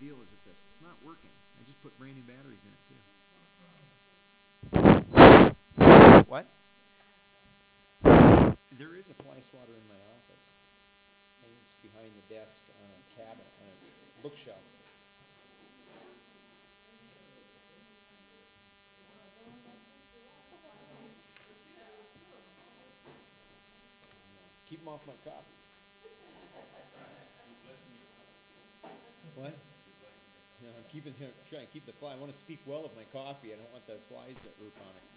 deal is with this? It's not working. I just put brand new batteries in it, too. What? There is a fly swatter in my office. Hangs behind the desk on a cabinet, on a bookshelf. Keep them off my coffee. What? No, I'm trying to keep the fly. I want to speak well of my coffee. I don't want the flies to root on it.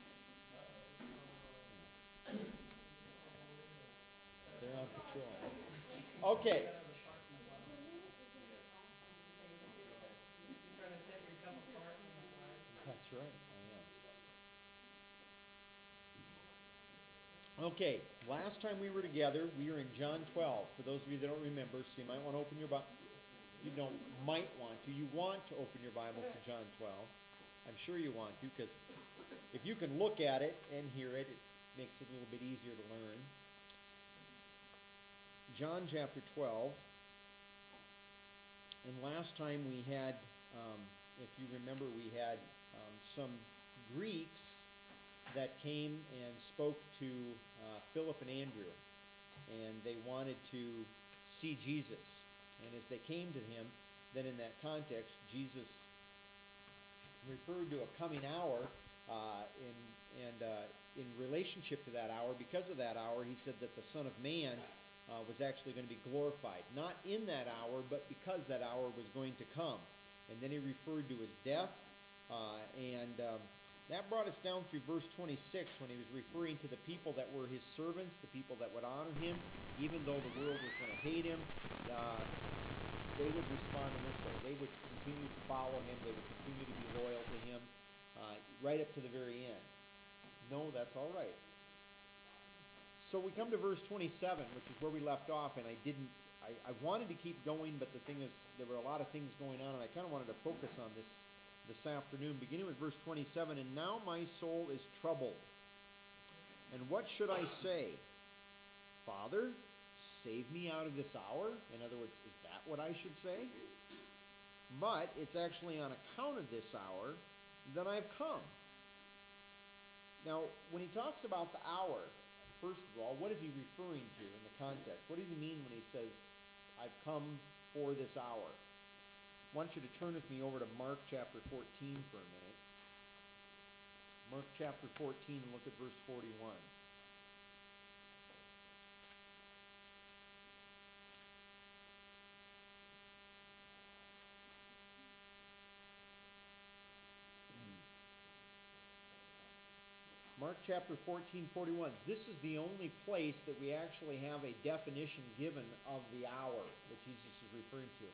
They're on patrol. Okay. That's right. I am. Okay. Last time we were together, we were in John 12. For those of you that don't remember, so you might want to open your Bible. You don't might want to. You want to open your Bible to John 12. I'm sure you want to, because if you can look at it and hear it, it makes it a little bit easier to learn. John chapter 12. And last time we had, if you remember, we had some Greeks that came and spoke to Philip and Andrew. And they wanted to see Jesus. And as they came to him, then in that context, Jesus referred to a coming hour in relationship to that hour. Because of that hour, he said that the Son of Man was actually going to be glorified. Not in that hour, but because that hour was going to come. And then he referred to his death. That brought us down through verse 26 when he was referring to the people that were his servants, the people that would honor him, even though the world was going to hate him. They would respond in this way. They would continue to follow him. They would continue to be loyal to him right up to the very end. No, that's all right. So we come to verse 27, which is where we left off, and I wanted to keep going, but the thing is, there were a lot of things going on, and I kind of wanted to focus on this afternoon, beginning with verse 27. And now my soul is troubled. And what should I say? Father, save me out of this hour? In other words, is that what I should say? But it's actually on account of this hour that I've come. Now, when he talks about the hour, first of all, what is he referring to in the context? What does he mean when he says, I've come for this hour? I want you to turn with me over to Mark chapter 14 for a minute. Mark chapter 14 and look at verse 41. Mark chapter 14, 41. This is the only place that we actually have a definition given of the hour that Jesus is referring to.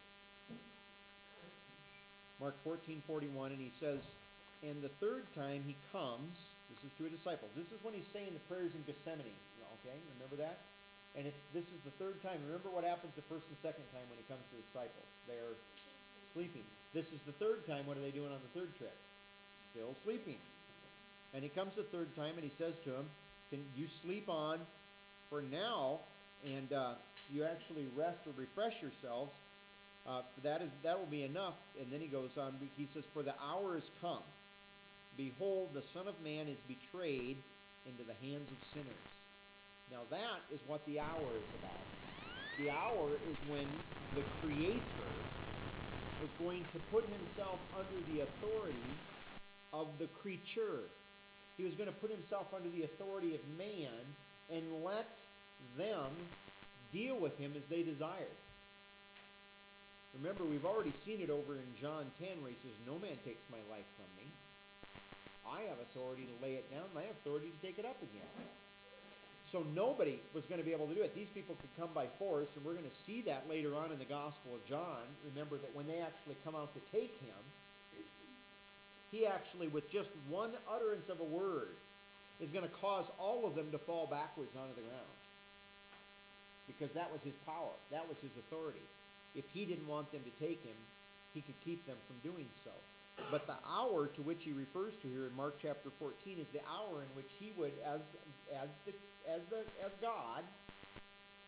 Mark 14, 41, and he says, and the third time he comes, this is to a disciple. This is when he's saying the prayers in Gethsemane. Okay, remember that? And this is the third time. Remember what happens the first and second time when he comes to the disciples. They're sleeping. This is the third time. What are they doing on the third trip? Still sleeping. And he comes the third time and he says to him, can you sleep on for now and you actually rest or refresh yourselves? That will be enough. And then he goes on, he says, for the hour is come. Behold, the Son of Man is betrayed into the hands of sinners. Now that is what the hour is about. The hour is when the Creator was going to put himself under the authority of the creature. He was going to put himself under the authority of man and let them deal with him as they desired. Remember, we've already seen it over in John 10 where he says, no man takes my life from me. I have authority to lay it down, and I have authority to take it up again. So nobody was going to be able to do it. These people could come by force, and we're going to see that later on in the Gospel of John. Remember that when they actually come out to take him, he actually, with just one utterance of a word, is going to cause all of them to fall backwards onto the ground. Because that was his power. That was his authority. If he didn't want them to take him, he could keep them from doing so. But the hour to which he refers to here in Mark chapter 14 is the hour in which he would, as God,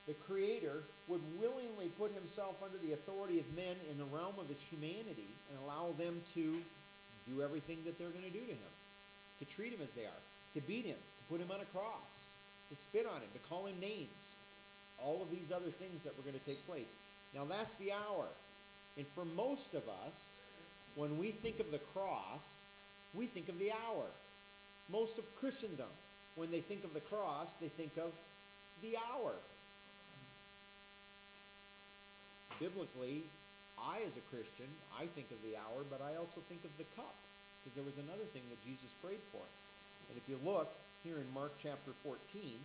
the Creator would willingly put himself under the authority of men in the realm of his humanity and allow them to do everything that they're going to do to him, to treat him as they are, to beat him, to put him on a cross, to spit on him, to call him names, all of these other things that were going to take place. Now that's the hour. And for most of us, when we think of the cross, we think of the hour. Most of Christendom, when they think of the cross, they think of the hour. Biblically, I as a Christian, I think of the hour, but I also think of the cup, because there was another thing that Jesus prayed for. And if you look here in Mark chapter 14,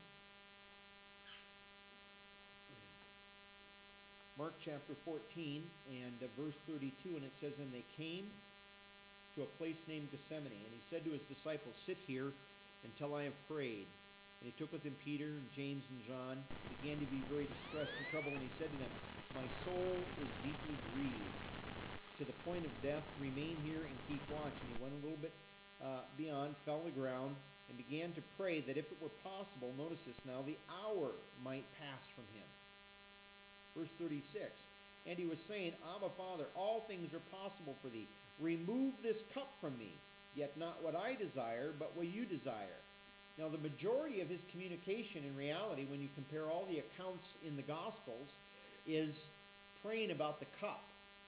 Mark chapter 14 and verse 32, and it says, "And they came to a place named Gethsemane, and he said to his disciples, 'Sit here until I have prayed.' And he took with him Peter and James and John, began to be very distressed and troubled, and he said to them, 'My soul is deeply grieved to the point of death. Remain here and keep watch.' And he went a little bit beyond, fell to the ground, and began to pray that if it were possible, notice this now, the hour might pass from him." Verse 36, "And he was saying, 'Abba, Father, all things are possible for thee. Remove this cup from me. Yet not what I desire, but what you desire.'" Now, the majority of his communication in reality, when you compare all the accounts in the Gospels, is praying about the cup.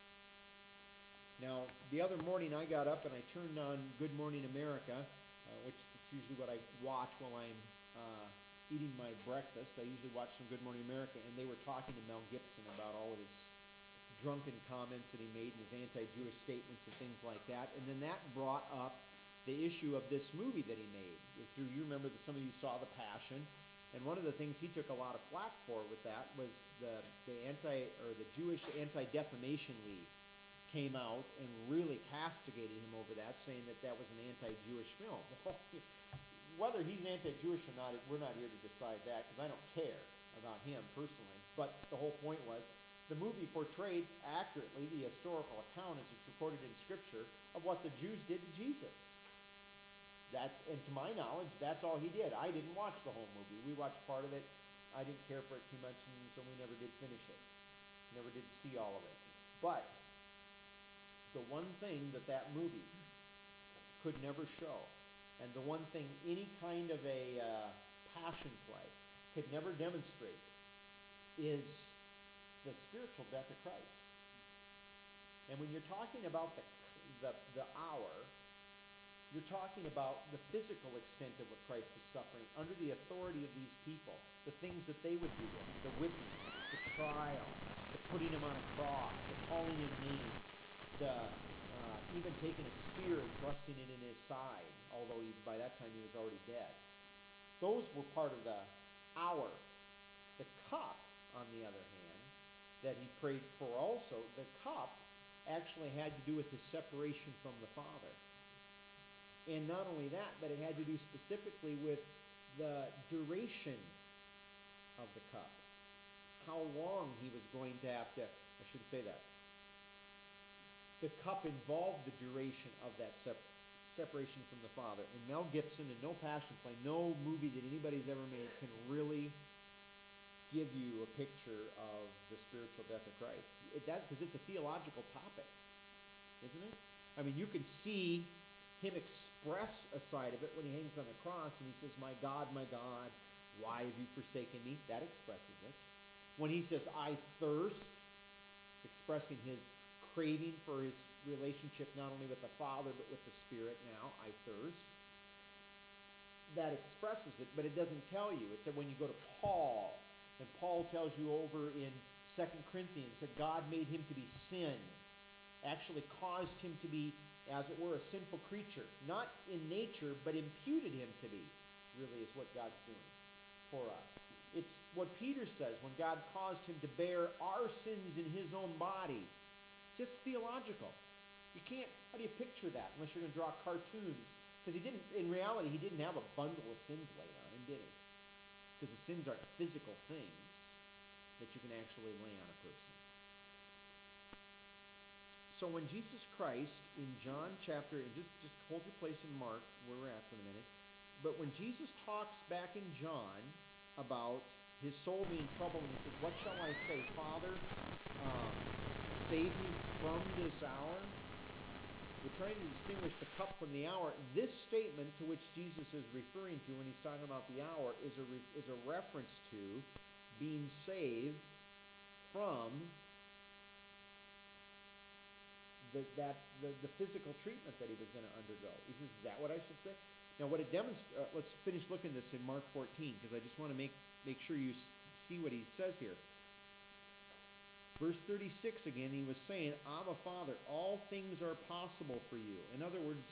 Now, the other morning I got up and I turned on Good Morning America, which is usually what I watch while I'm eating my breakfast. I usually watch some Good Morning America, and they were talking to Mel Gibson about all of his drunken comments that he made and his anti-Jewish statements and things like that. And then that brought up the issue of this movie that he made. If you remember that some of you saw The Passion, and one of the things he took a lot of flack for with that was the Jewish Anti-Defamation League came out and really castigated him over that, saying that that was an anti-Jewish film. Well, whether he's anti-Jewish or not, we're not here to decide that, because I don't care about him personally. But the whole point was, the movie portrayed accurately the historical account as it's recorded in Scripture of what the Jews did to Jesus. And to my knowledge, that's all he did. I didn't watch the whole movie. We watched part of it. I didn't care for it too much, and so we never did finish it. Never did see all of it. But the one thing that movie could never show, and the one thing any kind of a passion play could never demonstrate, is the spiritual death of Christ. And when you're talking about the hour, you're talking about the physical extent of what Christ is suffering under the authority of these people, the things that they would do to him, the whipping, the trial, the putting him on a cross, the calling him names, the even taking a spear and thrusting it in his side, although by that time he was already dead. Those were part of the hour. The cup, on the other hand, that he prayed for also, the cup actually had to do with his separation from the Father. And not only that, but it had to do specifically with the duration of the cup. How long he was going to have to, I shouldn't say that. The cup involved the duration of that separation from the Father. And Mel Gibson, and no passion play, no movie that anybody's ever made can really give you a picture of the spiritual death of Christ. Because it's a theological topic, isn't it? I mean, you can see him express a side of it when he hangs on the cross and he says, my God, why have you forsaken me?" That expresses it. When he says, "I thirst," expressing his craving for his relationship not only with the Father but with the Spirit now, "I thirst." That expresses it, but it doesn't tell you. It's that when you go to Paul, and Paul tells you over in 2 Corinthians that God made him to be sin, actually caused him to be, as it were, a sinful creature, not in nature, but imputed him to be, really is what God's doing for us. It's what Peter says when God caused him to bear our sins in his own body. Just theological. You can't, how do you picture that unless you're going to draw cartoons? Because in reality, he didn't have a bundle of sins laid on him, did he? Because the sins aren't physical things that you can actually lay on a person. So when Jesus Christ, in John chapter, and just hold your place in Mark, where we're at for a minute, but when Jesus talks back in John about his soul being troubled, and he says, what shall I say? Father, save me from this hour. We're trying to distinguish the cup from the hour. This statement to which Jesus is referring to when he's talking about the hour is a reference to being saved from the physical treatment that he was going to undergo. He says, is that what I should say? Now, what it demonstrates, let's finish looking at this in Mark 14, because I just want to make sure you see what he says here. Verse 36 again, he was saying, Abba, Father, all things are possible for you. In other words,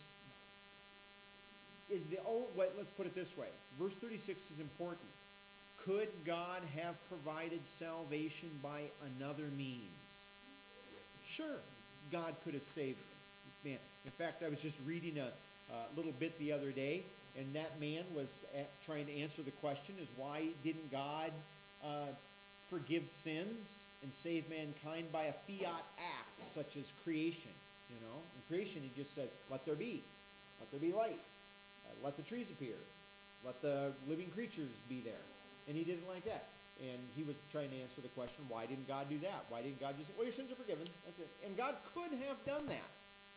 let's put it this way. Verse 36 is important. Could God have provided salvation by another means? Sure, God could have saved man. In fact, I was just reading a little bit the other day, and that man was trying to answer the question is why didn't God forgive sins and save mankind by a fiat act such as creation? You know, in creation he just said, let there be light, let the trees appear, let the living creatures be there, and he didn't like that. And he was trying to answer the question, why didn't God do that? Why didn't God just say, well, your sins are forgiven, that's it. And God could have done that.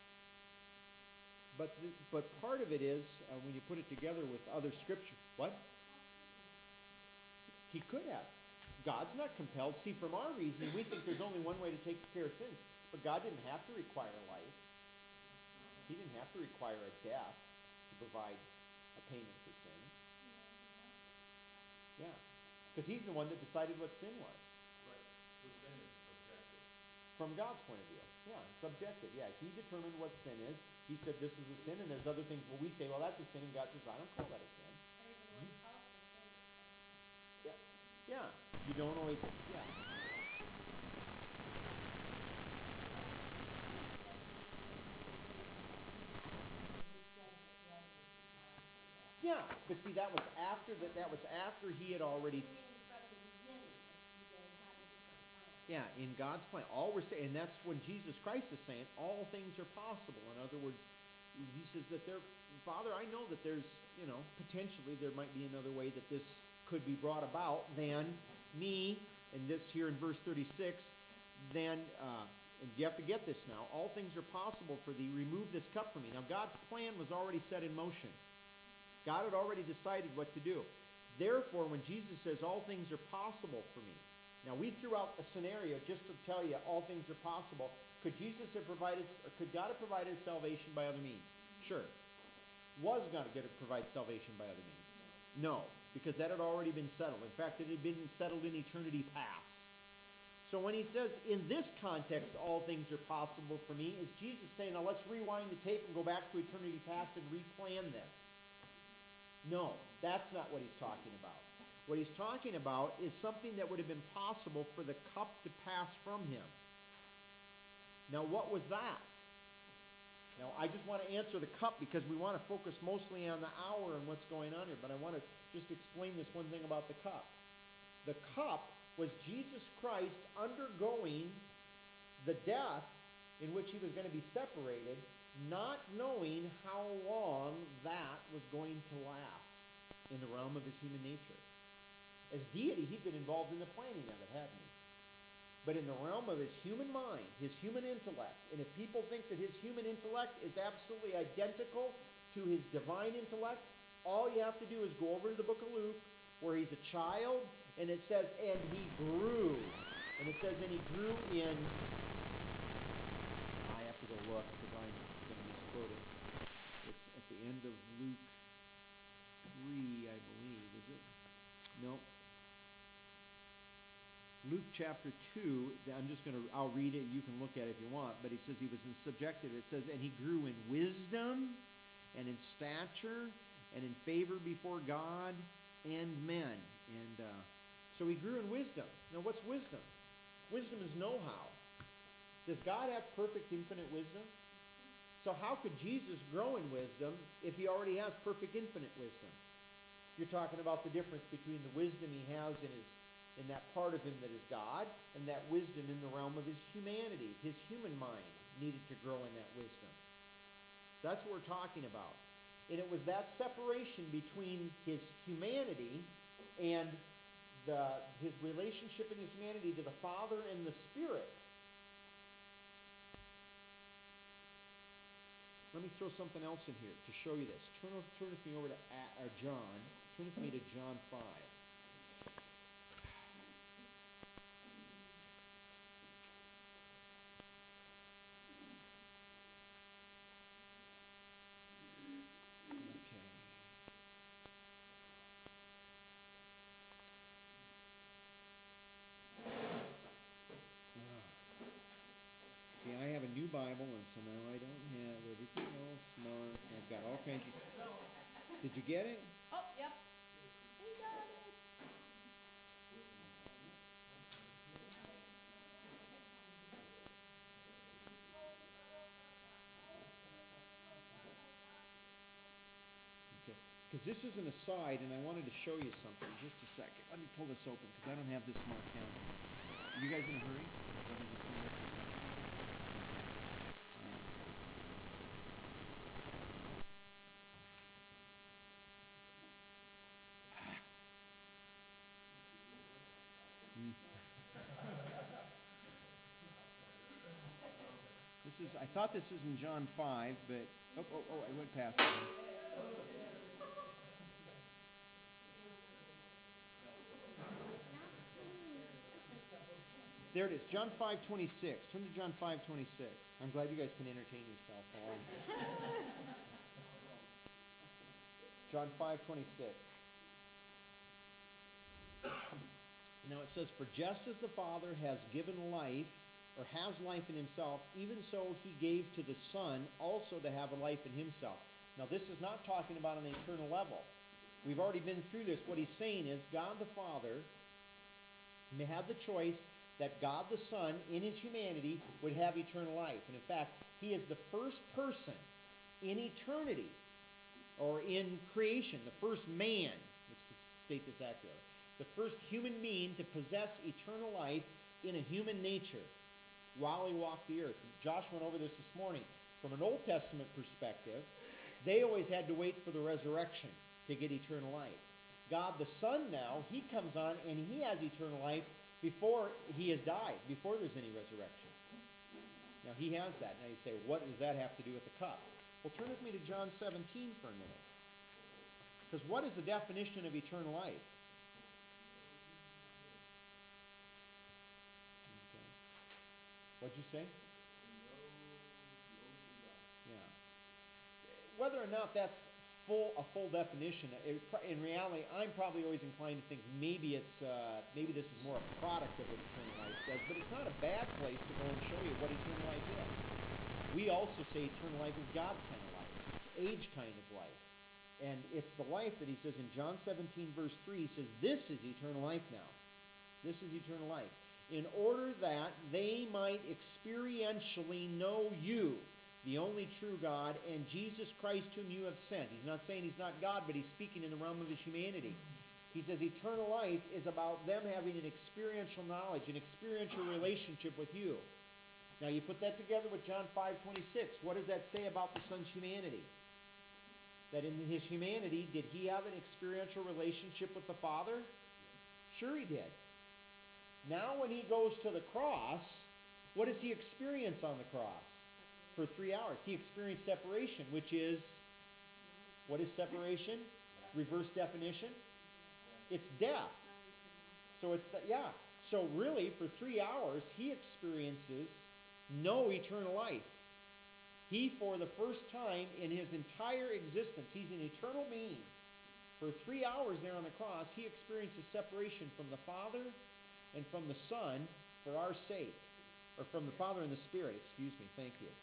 But part of it is, when you put it together with other scripture, what? He could have. God's not compelled. See, from our reasoning, we think there's only one way to take care of sins. But God didn't have to require life. He didn't have to require a death to provide a payment for sin. Yeah. Because he's the one that decided what sin was. Right. So sin is subjective. From God's point of view. Yeah, subjective. Yeah, he determined what sin is. He said this is a sin, and there's other things where we say, well, that's a sin, and God says, I don't call that a sin. Yeah. Yeah. You don't always, yeah. Yeah, but see, that was after he had already. Yeah, in God's plan. All we're saying, and that's when Jesus Christ is saying, all things are possible. In other words, he says that Father, I know that there's, potentially there might be another way that this could be brought about than me, and this here in verse 36, then, and you have to get this now, all things are possible for thee, remove this cup from me. Now, God's plan was already set in motion. God had already decided what to do. Therefore, when Jesus says all things are possible for me, now we threw out a scenario just to tell you all things are possible. Could God have provided salvation by other means? Sure. Was God going to provide salvation by other means? No, because that had already been settled. In fact, it had been settled in eternity past. So when he says, in this context, all things are possible for me, is Jesus saying, now let's rewind the tape and go back to eternity past and replan this? No, that's not what he's talking about. What he's talking about is something that would have been possible for the cup to pass from him. Now, what was that? Now, I just want to answer the cup because we want to focus mostly on the hour and what's going on here, but I want to just explain this one thing about the cup. The cup was Jesus Christ undergoing the death in which he was going to be separated, not knowing how long that was going to last in the realm of his human nature. As deity, he'd been involved in the planning of it, hadn't he? But in the realm of his human mind, his human intellect, and if people think that his human intellect is absolutely identical to his divine intellect, all you have to do is go over to the book of Luke, where he's a child, and it says, and he grew. And it says, and he grew in... I have to go look, because I'm going to misquote it. It's at the end of Luke 3, I believe, is it? No. Luke chapter 2, I'll read it, you can look at it if you want, but he says he was subjected. It says, and he grew in wisdom and in stature and in favor before God and men. And so he grew in wisdom. Now what's wisdom? Wisdom is know-how. Does God have perfect infinite wisdom? So how could Jesus grow in wisdom if he already has perfect infinite wisdom? You're talking about the difference between the wisdom he has in that part of him that is God, and that wisdom in the realm of his humanity. His human mind needed to grow in that wisdom. That's what we're talking about. And it was that separation between his humanity and his relationship in his humanity to the Father and the Spirit. Let me throw something else in here to show you this. Turn with me over to John. Turn with me to John 5. Okay. See, I have a new Bible, and so now I don't have everything else marked. I've got all kinds of... Did you get it? Oh, yep. He got it. Okay. Because this is an aside, and I wanted to show you something. Just a second. Let me pull this open, because I don't have this marked down. Are you guys in a hurry? I thought this is in John 5, but I went past it. There it is, John 5:26. Turn to John 5:26. I'm glad you guys can entertain yourself all. John 5:26. Now it says, "For just as the Father has given life, or has life in himself, even so he gave to the Son also to have a life in himself." Now this is not talking about an eternal level. We've already been through this. What he's saying is God the Father may have the choice that God the Son, in his humanity, would have eternal life. And in fact, he is the first person in eternity, or in creation, the first man, let's state this accurately, the first human being to possess eternal life in a human nature while he walked the earth. Josh went over this morning. From an Old Testament perspective, they always had to wait for the resurrection to get eternal life. God the Son now, he comes on and he has eternal life before he has died, before there's any resurrection. Now he has that. Now you say, what does that have to do with the cup? Well, turn with me to John 17 for a minute. Because what is the definition of eternal life? Okay. What'd you say? Yeah. Whether or not that's a full definition, in reality, I'm probably always inclined to think maybe this is more a product of what eternal life says, but it's not a bad place to go and show you what eternal life is. We also say eternal life is God's kind of life. It's age kind of life. And it's the life that he says in John 17, verse 3, he says, this is eternal life now. This is eternal life. In order that they might experientially know you, the only true God, and Jesus Christ whom you have sent. He's not saying he's not God, but he's speaking in the realm of his humanity. He says eternal life is about them having an experiential knowledge, an experiential relationship with you. Now you put that together with John 5:26. What does that say about the Son's humanity? That in his humanity, did he have an experiential relationship with the Father? Sure he did. Now when he goes to the cross, what does he experience on the cross? For 3 hours. He experienced separation, which is, what is separation? Reverse definition? It's death. So it's, so really for 3 hours, he experiences no eternal life. He, for the first time in his entire existence, he's an eternal being. For 3 hours there on the cross, he experiences separation from the Father and from the Son for our sake. Or from the Father and the Spirit, excuse me, thank you.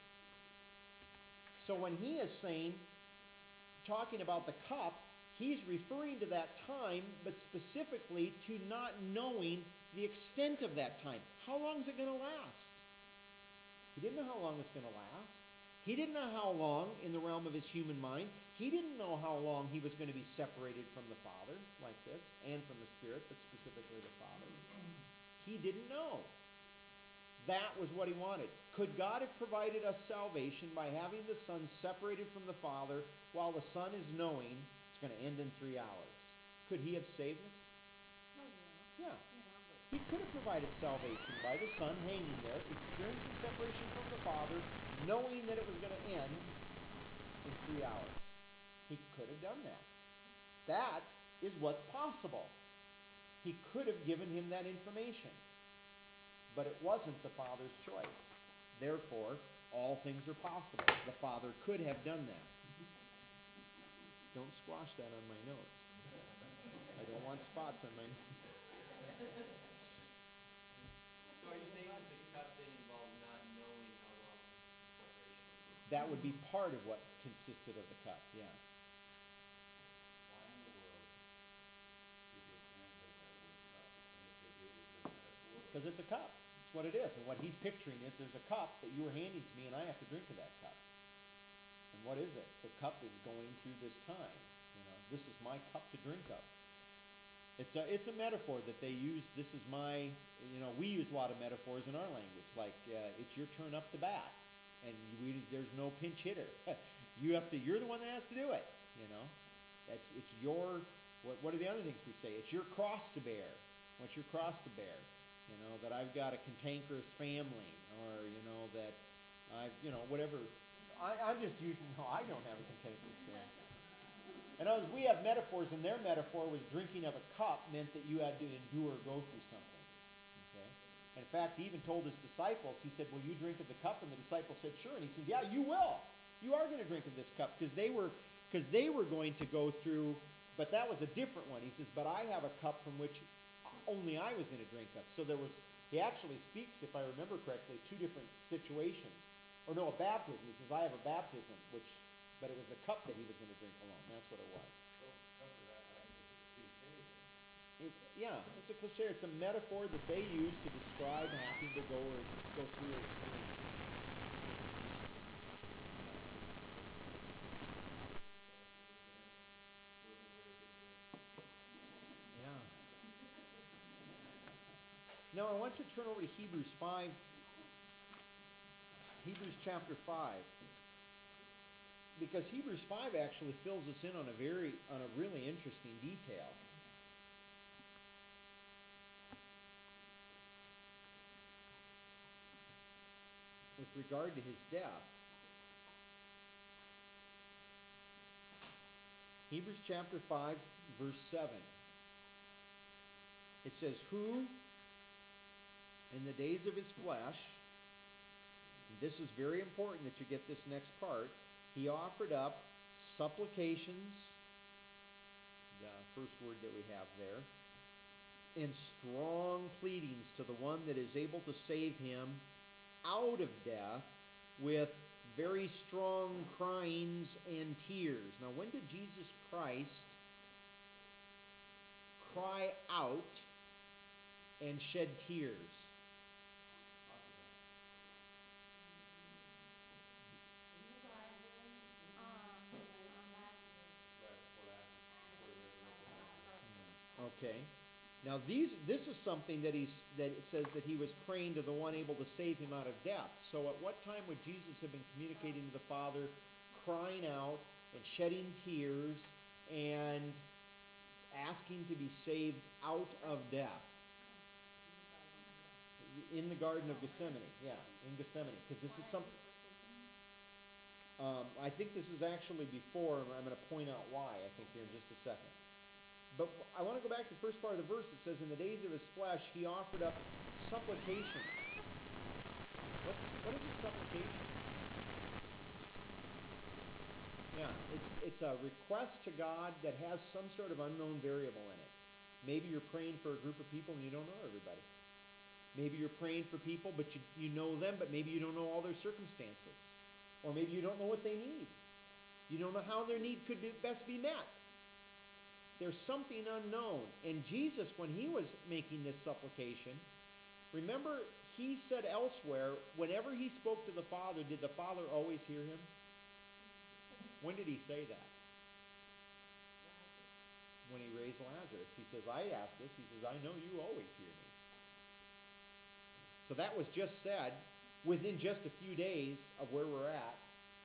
So when he is saying, talking about the cup, he's referring to that time, but specifically to not knowing the extent of that time. How long is it going to last? He didn't know how long it's going to last. He didn't know how long in the realm of his human mind. He didn't know how long he was going to be separated from the Father, like this, and from the Spirit, but specifically the Father. He didn't know. That was what he wanted. Could God have provided us salvation by having the Son separated from the Father while the Son is knowing it's going to end in 3 hours? Could he have saved us? Yeah. you know, but He could have provided salvation by the Son hanging there, experiencing separation from the Father, knowing that it was going to end in 3 hours. He could have done that. That is what's possible. He could have given him that information. But it wasn't the Father's choice. Therefore, all things are possible. The Father could have done that. Don't squash that on my notes. I don't want spots on my notes. So are you saying that the cup then involves not knowing how long the separation would be? That would be part of what consisted of the cup, yeah. Why in the world did they translate that word cup? And if they did, is it a metaphor? Because it's a cup. It's what it is. And what he's picturing is there's a cup that you are handing to me and I have to drink of that cup. And what is it? The cup is going through this time. You know, this is my cup to drink of. It's a metaphor that they use. This is my, you know, we use a lot of metaphors in our language. Like, it's your turn up to bat. And there's no pinch hitter. You're the one that has to do it. You know, it's your, what are the other things we say? It's your cross to bear. What's your cross to bear? You know, that I've got a cantankerous family, or, you know, that whatever. I'm just using, no, I don't have a cantankerous family. And as we have metaphors, and their metaphor was drinking of a cup meant that you had to endure or go through something. Okay? In fact, he even told his disciples, he said, will you drink of the cup? And the disciples said, sure. And he says, yeah, you will. You are going to drink of this cup. Because they were going to go through, but that was a different one. He says, but I have a cup from which only I was going to drink of. So he actually speaks, if I remember correctly, 2 different situations. Or no, a baptism. He says, I have a baptism, but it was the cup that he was going to drink alone. That's what it was. So cup is actually a cliche then. Yeah, it's a cliche. It's a metaphor that they use to describe having to go through an experience. Yeah. Now I want you to turn over to Hebrews 5. Hebrews chapter 5. Because Hebrews 5 actually fills us in on a really interesting detail. With regard to his death. Hebrews chapter 5, verse 7. It says, who in the days of his flesh, and this is very important that you get this next part, he offered up supplications, the first word that we have there, and strong pleadings to the one that is able to save him out of death with very strong cryings and tears. Now, when did Jesus Christ cry out and shed tears? Okay. Now this is something that it says that he was praying to the one able to save him out of death. So at what time would Jesus have been communicating to the Father, crying out and shedding tears and asking to be saved out of death? In the Garden of Gethsemane, yeah, in Gethsemane, because this is something. I think this is actually before. I'm going to point out why. I think here in just a second. But I want to go back to the first part of the verse. It says, in the days of his flesh, he offered up supplication. What is a supplication? Yeah, it's a request to God that has some sort of unknown variable in it. Maybe you're praying for a group of people and you don't know everybody. Maybe you're praying for people, but you know them, but maybe you don't know all their circumstances. Or maybe you don't know what they need. You don't know how their need could best be met. There's something unknown. And Jesus, when he was making this supplication, remember he said elsewhere, whenever he spoke to the Father, did the Father always hear him? When did he say that? When he raised Lazarus. He says, I asked this. He says, I know you always hear me. So that was just said within just a few days of where we're at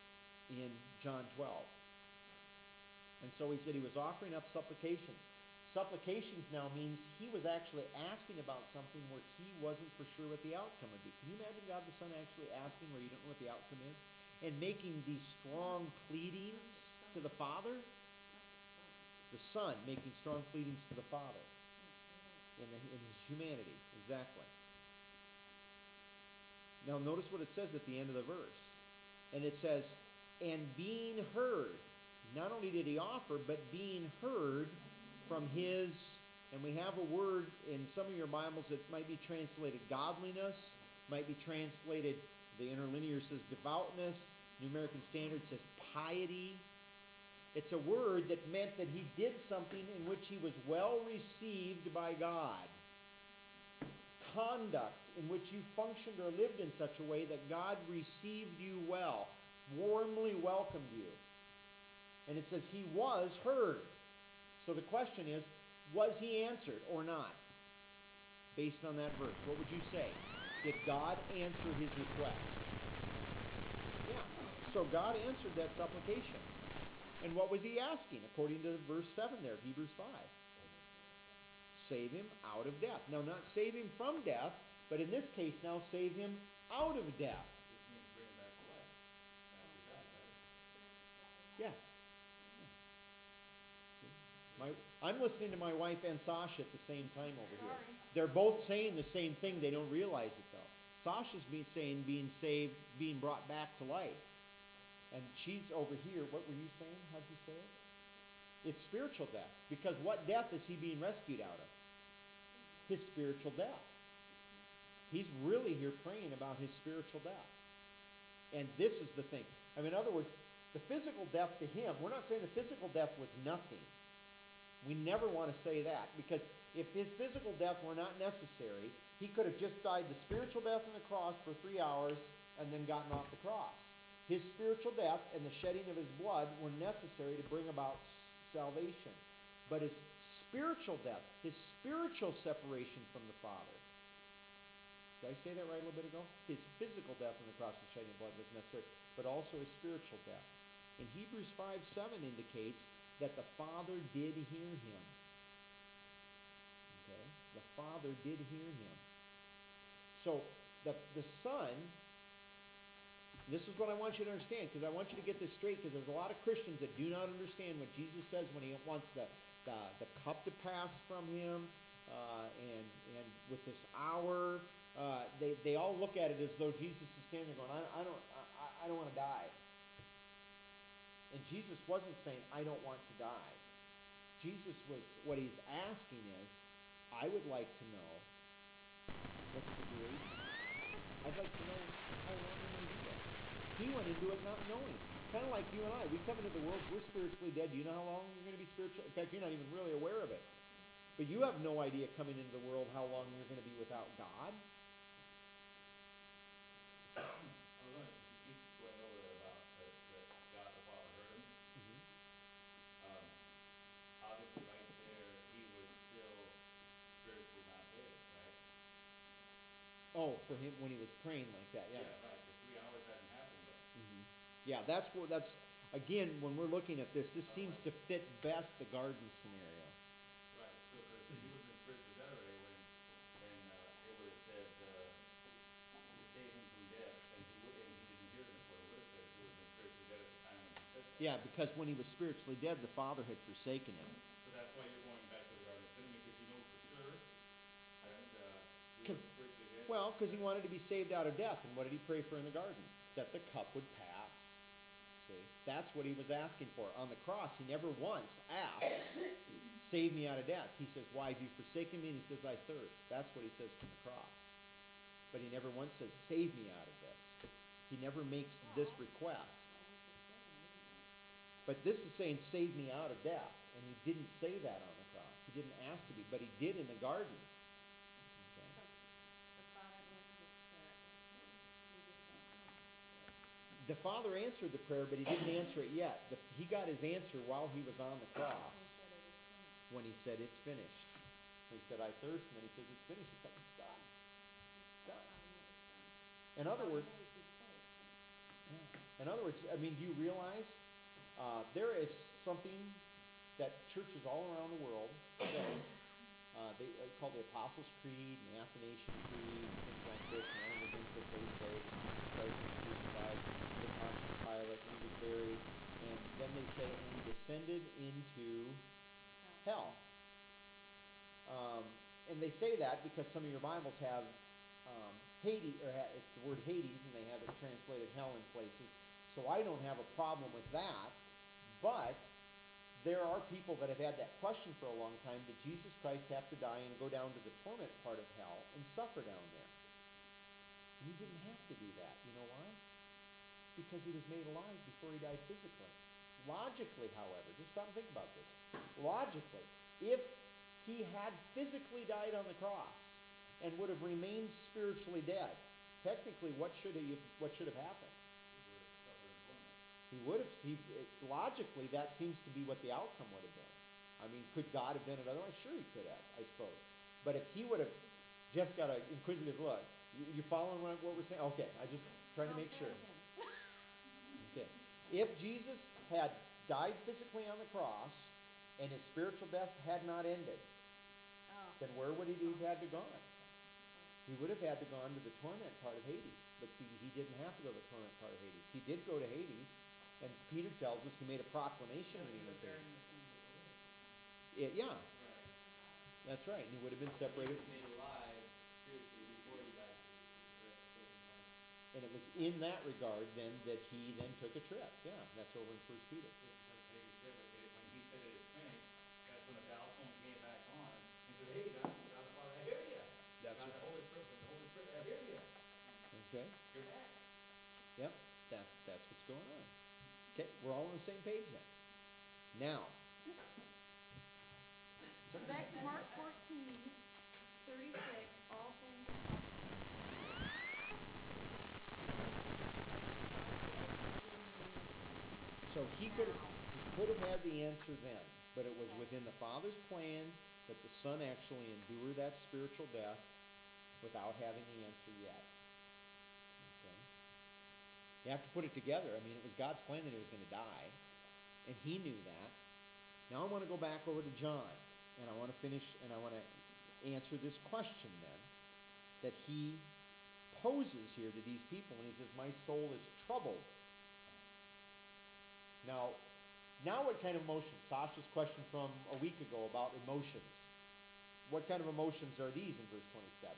in John 12. And so he said he was offering up supplication. Supplications now means he was actually asking about something where he wasn't for sure what the outcome would be. Can you imagine God the Son actually asking where you don't know what the outcome is? And making these strong pleadings to the Father? The Son making strong pleadings to the Father in his humanity. Exactly. Now notice what it says at the end of the verse. And it says, and being heard. Not only did he offer, but being heard from his, and we have a word in some of your Bibles that might be translated godliness, might be translated, the interlinear says devoutness, New American Standard says piety. It's a word that meant that he did something in which he was well received by God. Conduct in which you functioned or lived in such a way that God received you well, warmly welcomed you. And it says he was heard. So the question is, was he answered or not? Based on that verse, what would you say? Did God answer his request? Yeah. So God answered that supplication. And what was he asking? According to verse 7 there, Hebrews 5. Save him out of death. Now, not save him from death, but in this case now save him out of death. Which means bring him back to life after he died, right? Yes. I'm listening to my wife and Sasha at the same time over here. Sorry. They're both saying the same thing. They don't realize it though. Sasha's saying being saved, being brought back to life. And she's over here. What were you saying? How'd you say it? It's spiritual death. Because what death is he being rescued out of? His spiritual death. He's really here praying about his spiritual death. And this is the thing. I mean, in other words, the physical death to him, we're not saying the physical death was nothing. We never want to say that, because if his physical death were not necessary, he could have just died the spiritual death on the cross for 3 hours and then gotten off the cross. His spiritual death and the shedding of his blood were necessary to bring about salvation. But his spiritual death, his spiritual separation from the Father, did I say that right a little bit ago? His physical death on the cross and shedding of blood was necessary, but also his spiritual death. And Hebrews 5:7 indicates that the Father did hear him. Okay? The Father did hear him. So the Son, this is what I want you to understand, because I want you to get this straight, because there's a lot of Christians that do not understand what Jesus says when he wants the cup to pass from him, and with this hour, they all look at it as though Jesus is standing there going, I don't want to die. And Jesus wasn't saying, I don't want to die. Jesus what he's asking is, I would like to know what's the duration. I'd like to know how long I'm going to do it. He went into it not knowing. Kind of like you and I. We come into the world, we're spiritually dead. Do you know how long you're going to be spiritually? In fact, you're not even really aware of it. But you have no idea coming into the world how long you're going to be without God. I was wondering, you keep going over there about that God the Father heard him. Obviously right there, he was still spiritually not dead, right? Oh, for him when he was praying like that, yeah. Yeah, right, the 3 hours hadn't happened yet. Yeah, that's again, when we're looking at this seems to fit best the garden scenario. Right, so because he would have been spiritually dead already when it would have said to save him from death, and he didn't hear him, is what it would have said if he would have been spiritually dead at the time when he said that. Yeah, because when he was spiritually dead, the Father had forsaken him. So that's why you're going back to the Garden of Eden, because you know for sure that he was spiritually dead. Well, because he wanted to be saved out of death. And what did he pray for in the garden? That the cup would pass. See? That's what he was asking for. On the cross, he never once asked, save me out of death. He says, why have you forsaken me? And he says, I thirst. That's what he says from the cross. But he never once says, save me out of this. He never makes this request. But this is saying, save me out of death. And he didn't say that on the cross. He didn't ask to be, but he did in the garden. Okay. The Father answered his prayer. We just don't know. The Father answered the prayer, but he didn't answer it yet. He got his answer while he was on the cross. He said it is finished. When he said, it's finished. He said, I thirst, and then he says, it's finished. It's like, it's done. It's done. In other words, I mean, do you realize there is something that churches all around the world say. They call the Apostles' Creed and the Athanasian Creed, things like this. And one of the things that they say is Jesus Christ was crucified, the Pontius Pilate, and he was buried, and then they say, and he descended into hell. And they say that because some of your Bibles have Hades, or it's the word Hades, and they have it translated hell in places. So I don't have a problem with that, but there are people that have had that question for a long time: did Jesus Christ have to die and go down to the torment part of hell and suffer down there? And he didn't have to do that. You know why? Because he was made alive before he died physically. Logically, however, just stop and think about this. Logically, if he had physically died on the cross and would have remained spiritually dead, technically, what should have happened? He would have. Logically, that seems to be what the outcome would have been. I mean, could God have done it otherwise? Sure, he could have, I suppose. But if he would have just got an inquisitive look, you following what we're saying? Okay, I just trying to make sure. Okay, if Jesus had died physically on the cross and his spiritual death had not ended, then where would he have had to gone? He would have had to gone to the torment part of Hades. But see, he didn't have to go to the torment part of Hades. He did go to Hades, and Peter tells us he made a proclamation when he went there. Yeah, Right. that's right. And he would have been separated. He was made alive spiritually before he died physically. That's the second part. And it was in that regard then that he then took a trip. Yeah, that's over in 1 Peter. When he said it is finished, that's when the bell phone came back on and said, "Hey, God the Father, I hear you. That's God the Holy Spirit, I hear you. Okay. You're back." Yep, that's what's going on. Okay, we're all on the same page then. Now, So back to Mark 14:36, all things are so he could have had the answer then, but it was within the Father's plan that the Son actually endure that spiritual death without having the answer yet. Okay. You have to put it together. I mean, it was God's plan that he was going to die, and he knew that. Now I want to go back over to John, and I want to finish, and I want to answer this question then that he poses here to these people, and he says, "My soul is troubled." Now what kind of emotions? Sasha's question from a week ago about emotions. What kind of emotions are these in verse 27?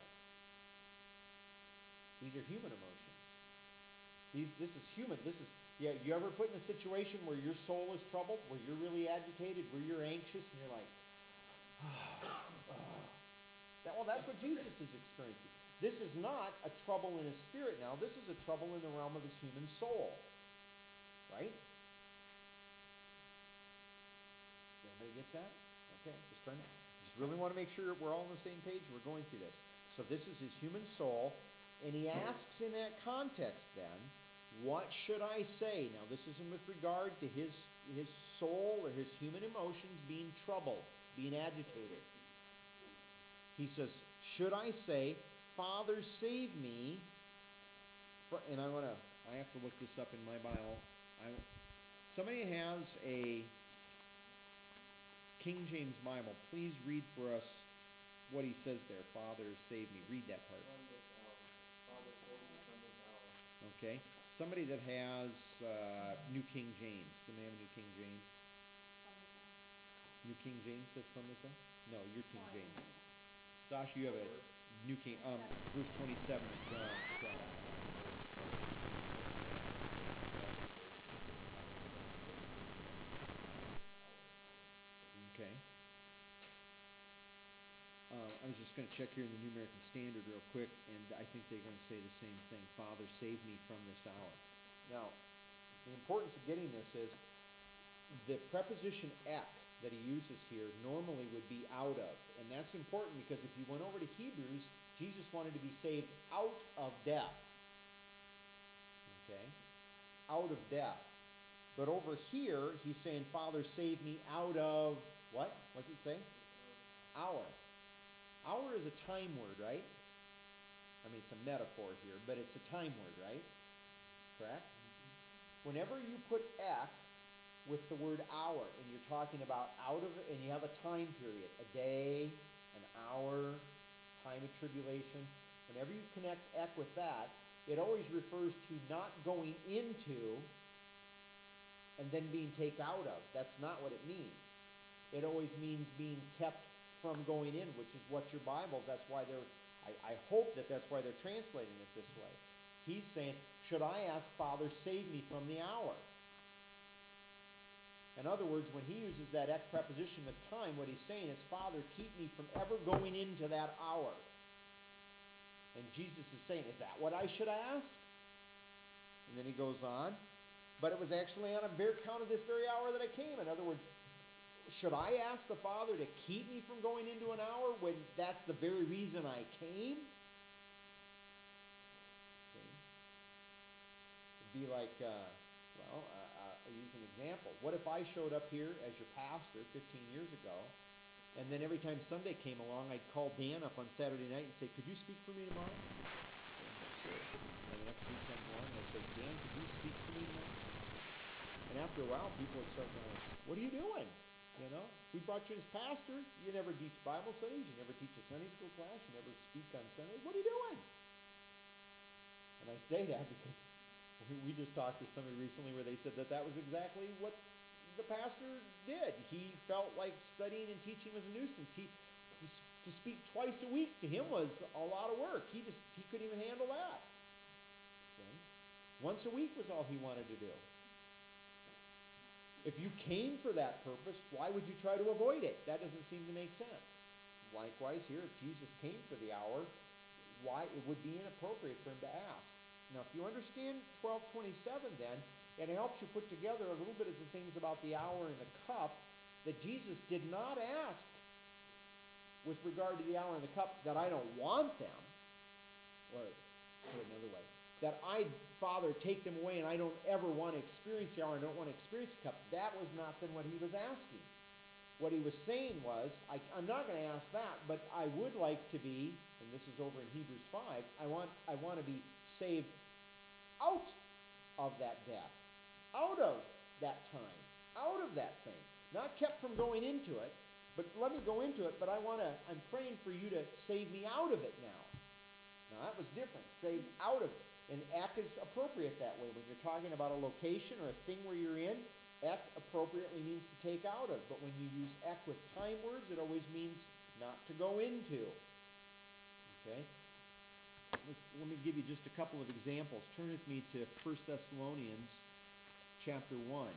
These are human emotions. This is human. Yeah, you ever put in a situation where your soul is troubled, where you're really agitated, where you're anxious, and you're like, well, that's what Jesus is experiencing. This is not a trouble in his spirit now. This is a trouble in the realm of his human soul. Right? Everybody gets that? Okay, just really want to make sure we're all on the same page. We're going through this. So this is his human soul, and he asks in that context then, what should I say? Now this isn't with regard to his soul or his human emotions being troubled, being agitated. He says, should I say, "Father, save me"? And I have to look this up in my Bible. Somebody has a King James Bible, please read for us what he says there. "Father, save me." Read that part. From this hour. Father, save me from this hour. Okay. Somebody that has New King James. Somebody have a New King James? New King James says "from this hour"? No, your King James. Sasha, you have a New King, verse 27 of John 12. Okay. I was just going to check here in the New American Standard real quick, and I think they're going to say the same thing. "Father, save me from this hour." Now, the importance of getting this is the preposition "ek" that he uses here normally would be "out of." And that's important because if you went over to Hebrews, Jesus wanted to be saved out of death. Okay? Out of death. But over here, he's saying, "Father, save me out of" what? What does it say? Hour. Hour is a time word, right? I mean, it's a metaphor here, but it's a time word, right? Correct? Whenever you put "ek" with the word hour, and you're talking about out of, and you have a time period, a day, an hour, time of tribulation. Whenever you connect ek with that, it always refers to not going into and then being taken out of. That's not what it means. It always means being kept from going in, which is what your Bibles, that's why they're, I hope that that's why they're translating it this way. He's saying, should I ask Father, save me from the hour? In other words, when he uses that ek preposition with time, what he's saying is, Father, keep me from ever going into that hour. And Jesus is saying, is that what I should ask? And then he goes on, but it was actually on account of this very hour that I came. In other words, should I ask the Father to keep me from going into an hour when that's the very reason I came? Okay. It'd be like, I'll use an example. What if I showed up here as your pastor 15 years ago, and then every time Sunday came along, I'd call Dan up on Saturday night and say, could you speak for me tomorrow? Sure. And the next week comes along, and I'd say, Dan, could you speak for me tomorrow? And after a while, people would start going, what are you doing? You know, we brought you as pastor. You never teach Bible studies. You never teach a Sunday school class. You never speak on Sunday. What are you doing? And I say that because we just talked to somebody recently where they said that was exactly what the pastor did. He felt like studying and teaching was a nuisance. To speak twice a week to him was a lot of work. He couldn't even handle that. Okay? Once a week was all he wanted to do. If you came for that purpose, why would you try to avoid it? That doesn't seem to make sense. Likewise here, if Jesus came for the hour, why it would be inappropriate for him to ask. Now, if you understand 12:27 then, it helps you put together a little bit of the things about the hour and the cup that Jesus did not ask with regard to the hour and the cup that I don't want them, or put it another way, that I, Father, take them away and I don't ever want to experience the hour, I don't want to experience the cup. That was not then what he was asking. What he was saying was, I'm not going to ask that, but I would like to be, and this is over in Hebrews 5, I want to be saved out of that death, out of that time, out of that thing. Not kept from going into it, but let me go into it, but I'm praying for you to save me out of it now. Now that was different, saved out of it. And ek is appropriate that way. When you're talking about a location or a thing where you're in, ek appropriately means to take out of. But when you use ek with time words, it always means not to go into. Okay? Let me give you just a couple of examples. Turn with me to 1 Thessalonians chapter 1.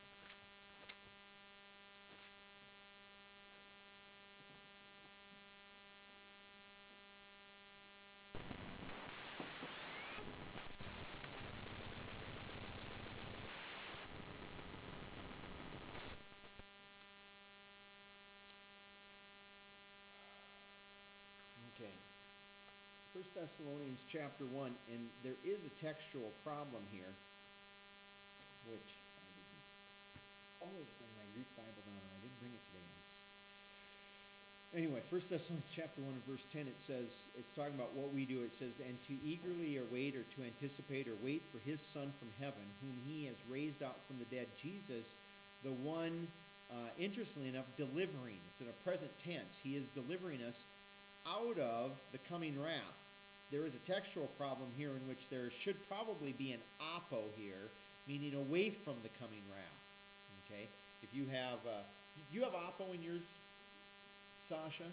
Okay. 1 Thessalonians chapter 1, and there is a textual problem here, which I didn't always bring my Greek Bible down, and I didn't bring it today. Anyway, 1 Thessalonians chapter 1 and verse 10, it says, it's talking about what we do. It says, and to eagerly await or to anticipate or wait for his Son from heaven, whom he has raised out from the dead, Jesus, the one, interestingly enough, delivering. It's in a present tense. He is delivering us out of the coming wrath. There is a textual problem here in which there should probably be an apo here, meaning away from the coming wrath. Okay? If you have, do you have apo in yours, Sasha?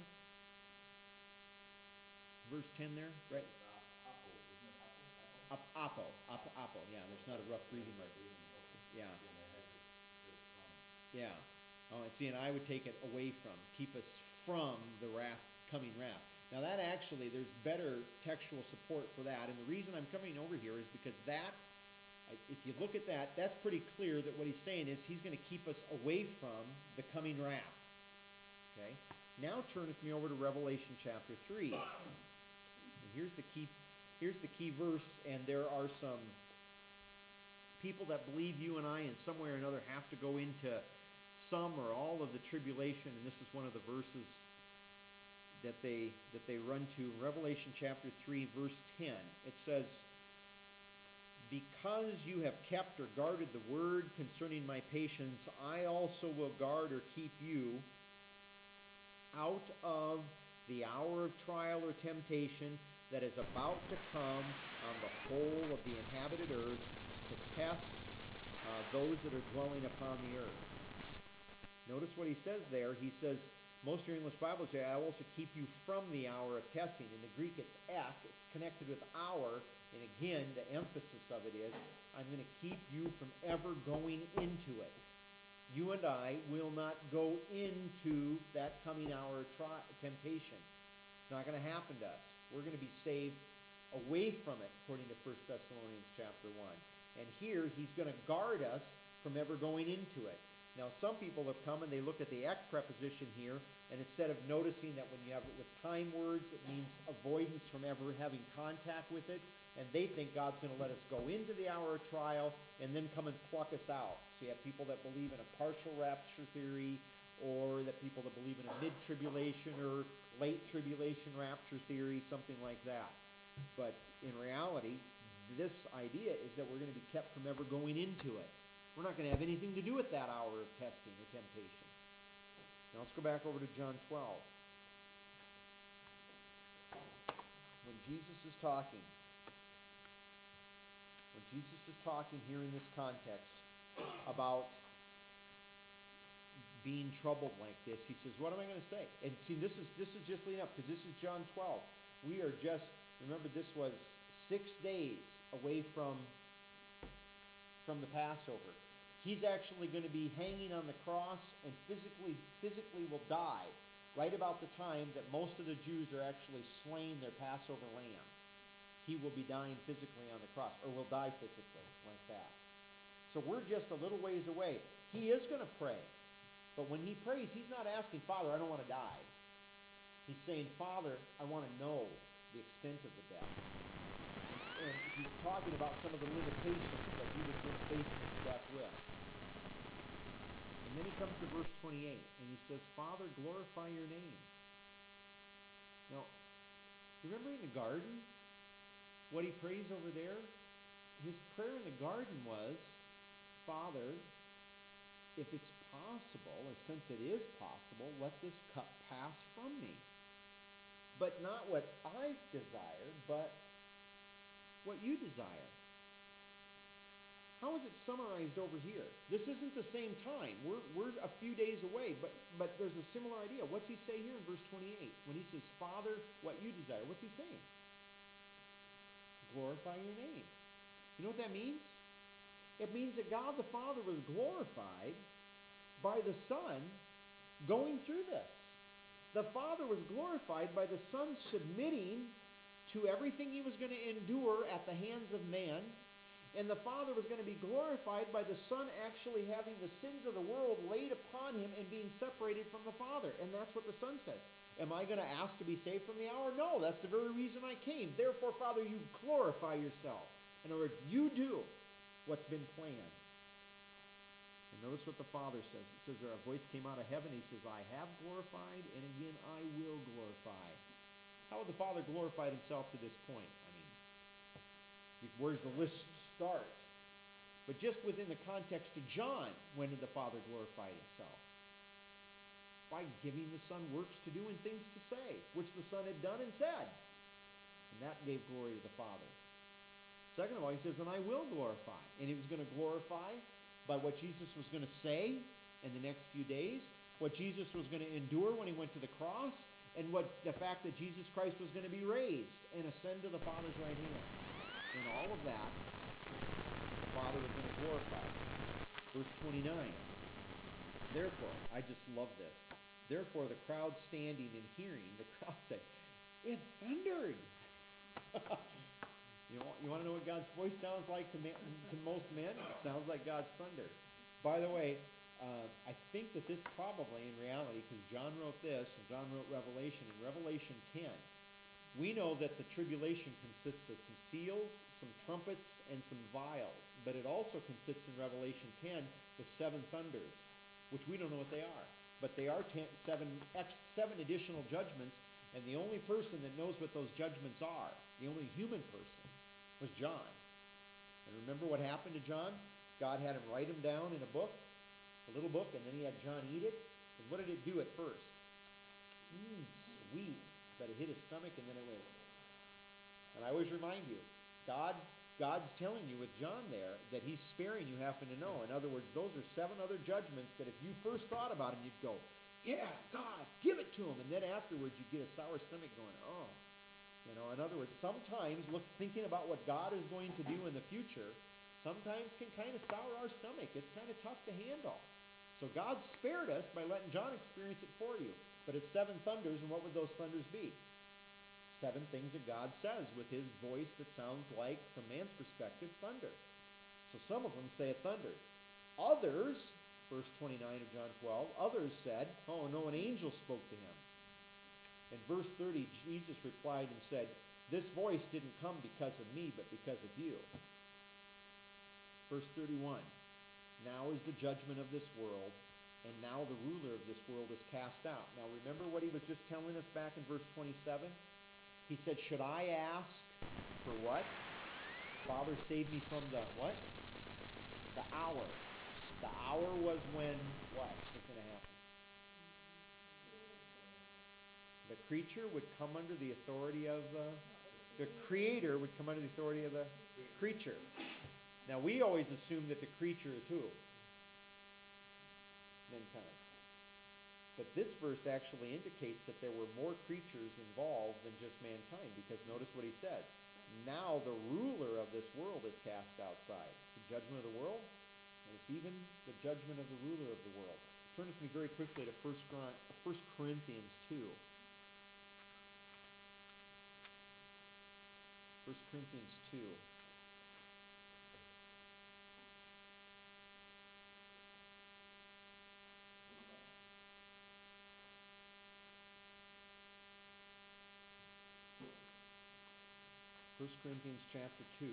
Verse 10 there, right? Apo, yeah, there's not a rough breathing mark. Yeah. Yeah. Oh, and see, and I would take it away from, keep us from the wrath, coming wrath. Now that actually, there's better textual support for that, and the reason I'm coming over here is because that, if you look at that, that's pretty clear that what he's saying is he's going to keep us away from the coming wrath. Okay? Now turn with me over to Revelation chapter 3. And here's the key verse, and there are some people that believe you and I in some way or another have to go into some or all of the tribulation, and this is one of the verses that they run to. Revelation chapter 3, verse 10. It says, because you have kept or guarded the word concerning my patience, I also will guard or keep you out of the hour of trial or temptation that is about to come on the whole of the inhabited earth to test those that are dwelling upon the earth. Notice what he says there. He says, most of your English Bibles say, I will also keep you from the hour of testing. In the Greek, it's ek. It's connected with hour. And again, the emphasis of it is, I'm going to keep you from ever going into it. You and I will not go into that coming hour of temptation. It's not going to happen to us. We're going to be saved away from it, according to 1 Thessalonians chapter 1. And here, he's going to guard us from ever going into it. Now, some people have come and they look at the ek preposition here, and instead of noticing that when you have it with time words, it means avoidance from ever having contact with it, and they think God's going to let us go into the hour of trial and then come and pluck us out. So you have people that believe in a partial rapture theory, or that people that believe in a mid-tribulation or late tribulation rapture theory, something like that. But in reality, this idea is that we're going to be kept from ever going into it. We're not going to have anything to do with that hour of testing or temptation. Now let's go back over to John 12. When Jesus is talking here in this context about being troubled like this, he says, what am I going to say? And see, this is just leading up, because this is John 12. We are just, remember, this was 6 days away from the Passover. He's actually going to be hanging on the cross and physically will die right about the time that most of the Jews are actually slaying their Passover lamb. He will be dying physically on the cross, or will die physically like that. So we're just a little ways away. He is going to pray. But when he prays, he's not asking, Father, I don't want to die. He's saying, Father, I want to know the extent of the death. And he's talking about some of the limitations that he was going to face his death with. And then he comes to verse 28, and he says, Father, glorify your name. Now, you remember in the garden, what he prays over there? His prayer in the garden was, Father, if it's possible, or since it is possible, let this cup pass from me. But not what I desire, but what you desire. How is it summarized over here? This isn't the same time. We're a few days away, but there's a similar idea. What's he say here in verse 28? When he says, Father, what you desire, what's he saying? Glorify your name. You know what that means? It means that God the Father was glorified by the Son going through this. The Father was glorified by the Son submitting to everything he was going to endure at the hands of man. And the Father was going to be glorified by the Son actually having the sins of the world laid upon him and being separated from the Father. And that's what the Son says. Am I going to ask to be saved from the hour? No, that's the very reason I came. Therefore, Father, you glorify yourself. In other words, you do what's been planned. And notice what the Father says. It says there a voice came out of heaven. He says, I have glorified, and again I will glorify. How would the Father glorify himself to this point? I mean, where's the list start? But just within the context of John, when did the Father glorify himself? By giving the Son works to do and things to say, which the Son had done and said. And that gave glory to the Father. Second of all, he says, and I will glorify. And he was going to glorify by what Jesus was going to say in the next few days, what Jesus was going to endure when he went to the cross, and the fact that Jesus Christ was going to be raised and ascend to the Father's right hand. In all of that, the Father was going to glorify. Verse 29. Therefore, I just love this. Therefore, the crowd standing and hearing, the crowd said, it thundered. You want to know what God's voice sounds like to most men? It sounds like God's thunder. By the way, I think that this probably, in reality, because John wrote this, and John wrote Revelation, in Revelation 10, we know that the tribulation consists of some seals, some trumpets, and some vials. But it also consists in Revelation 10 with 7 thunders, which we don't know what they are. But they are seven additional judgments, and the only person that knows what those judgments are, the only human person, was John. And remember what happened to John? God had him write him down in a book, a little book, and then he had John eat it. And what did it do at first? Sweet. But it hit his stomach and then it went. And I always remind you, God's telling you with John there that he's sparing you having to know. In other words, those are 7 other judgments that if you first thought about them, you'd go, yeah, God, give it to him. And then afterwards, you'd get a sour stomach going, oh. In other words, sometimes thinking about what God is going to do in the future sometimes can kind of sour our stomach. It's kind of tough to handle. So God spared us by letting John experience it for you. But it's 7 thunders, and what would those thunders be? 7 things that God says with his voice that sounds like, from man's perspective, thunder. So some of them say it thundered. Others, verse 29 of John 12, others said, oh no, an angel spoke to him. In verse 30, Jesus replied and said, this voice didn't come because of me, but because of you. Verse 31, now is the judgment of this world, and now the ruler of this world is cast out. Now remember what he was just telling us back in verse 27? He said, should I ask for what? Father, save me from the what? The hour. The hour was when what was going to happen? The creature would come under the authority of the creator would come under the authority of the creature. Now we always assume that the creature is who? Mankind. But this verse actually indicates that there were more creatures involved than just mankind, because notice what he said. Now the ruler of this world is cast outside. The judgment of the world, and it's even the judgment of the ruler of the world. Turn with me very quickly to 1 Corinthians 2. 1 Corinthians 2. First Corinthians chapter 2.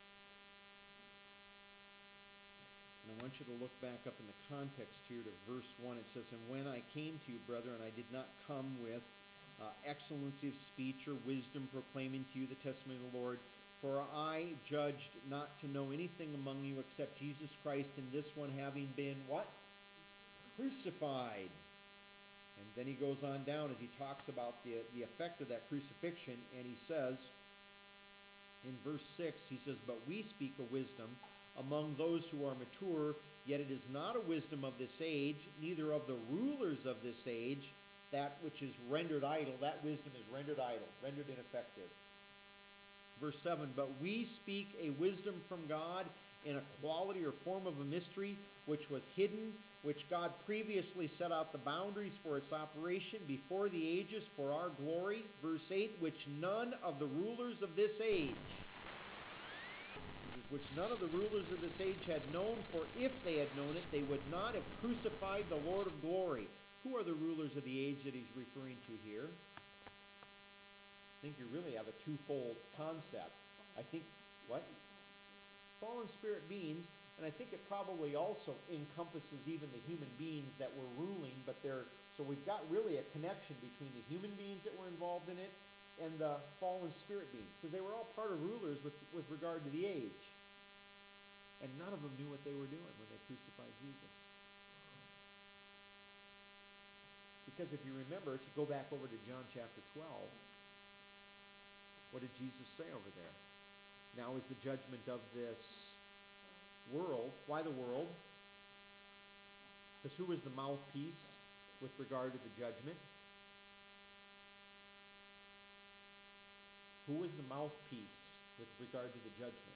And I want you to look back up in the context here to verse 1. It says, and when I came to you, brethren, I did not come with excellency of speech or wisdom, proclaiming to you the testimony of the Lord. For I judged not to know anything among you except Jesus Christ, and this one having been what? Crucified. And then he goes on down as he talks about the effect of that crucifixion, and he says, in verse 6, he says, but we speak a wisdom among those who are mature, yet it is not a wisdom of this age, neither of the rulers of this age, that which is rendered idle. That wisdom is rendered idle, rendered ineffective. Verse 7, but we speak a wisdom from God in a quality or form of a mystery, which was hidden, which God previously set out the boundaries for its operation before the ages for our glory. Verse 8, which none of the rulers of this age, which none of the rulers of this age had known, for if they had known it, they would not have crucified the Lord of glory. Who are the rulers of the age that he's referring to here? I think you really have a twofold concept. I think, what? Fallen spirit beings, and I think it probably also encompasses even the human beings that were ruling, but so we've got really a connection between the human beings that were involved in it and the fallen spirit beings, because they were all part of rulers with regard to the age. And none of them knew what they were doing when they crucified Jesus. Because if you remember, if you go back over to John chapter 12, what did Jesus say over there? Now is the judgment of this world. Why the world? Because who was the mouthpiece with regard to the judgment? Who was the mouthpiece with regard to the judgment?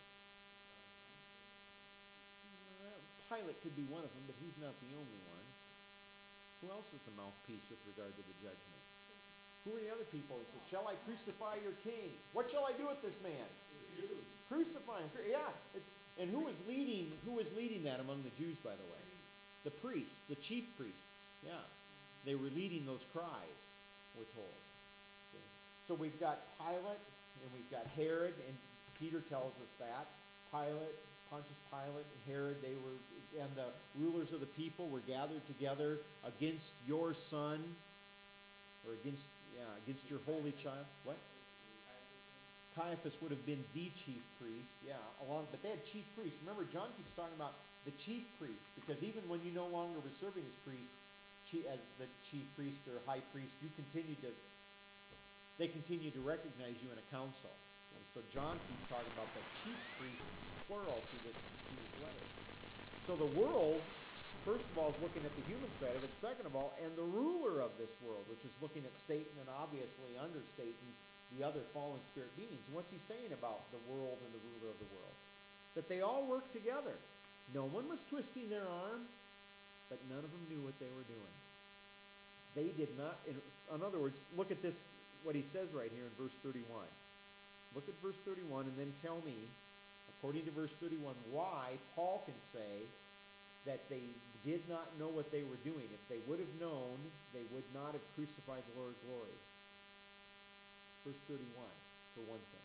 Pilate could be one of them, but he's not the only one. Who else is the mouthpiece with regard to the judgment? Who are the other people? He says, shall I crucify your king? What shall I do with this man? Crucify him. Yeah. And who was leading that among the Jews, by the way? The priests, the chief priests. Yeah. They were leading those cries, we're told. So we've got Pilate, and we've got Herod, and Peter tells us that. Pilate, Pontius Pilate, and Herod, and the rulers of the people were gathered together against your son, or against your holy child. What? Caiaphas would have been the chief priest, yeah, but they had chief priests. Remember, John keeps talking about the chief priest, because even when you no longer were serving as priest, as the chief priest or high priest, they continued to recognize you in a council. And so John keeps talking about the chief priests, plural, through this letter. So the world, first of all, is looking at the human side of it. Second of all, and the ruler of this world, which is looking at Satan, and obviously under Satan, the other fallen spirit beings. And what's he saying about the world and the ruler of the world? That they all work together. No one was twisting their arm, but none of them knew what they were doing. They did not, in other words, look at this, what he says right here in verse 31. Look at verse 31 and then tell me, according to verse 31, why Paul can say that they did not know what they were doing. If they would have known, they would not have crucified the Lord of glory. Verse 31, for one thing.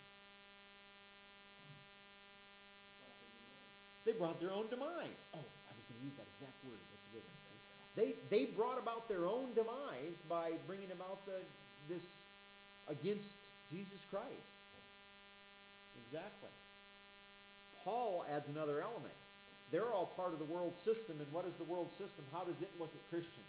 They brought their own demise. Oh, I was going to use that exact word. That's good. They brought about their own demise by bringing about this against Jesus Christ. Exactly. Paul adds another element. They're all part of the world system, and what is the world system? How does it look at Christians?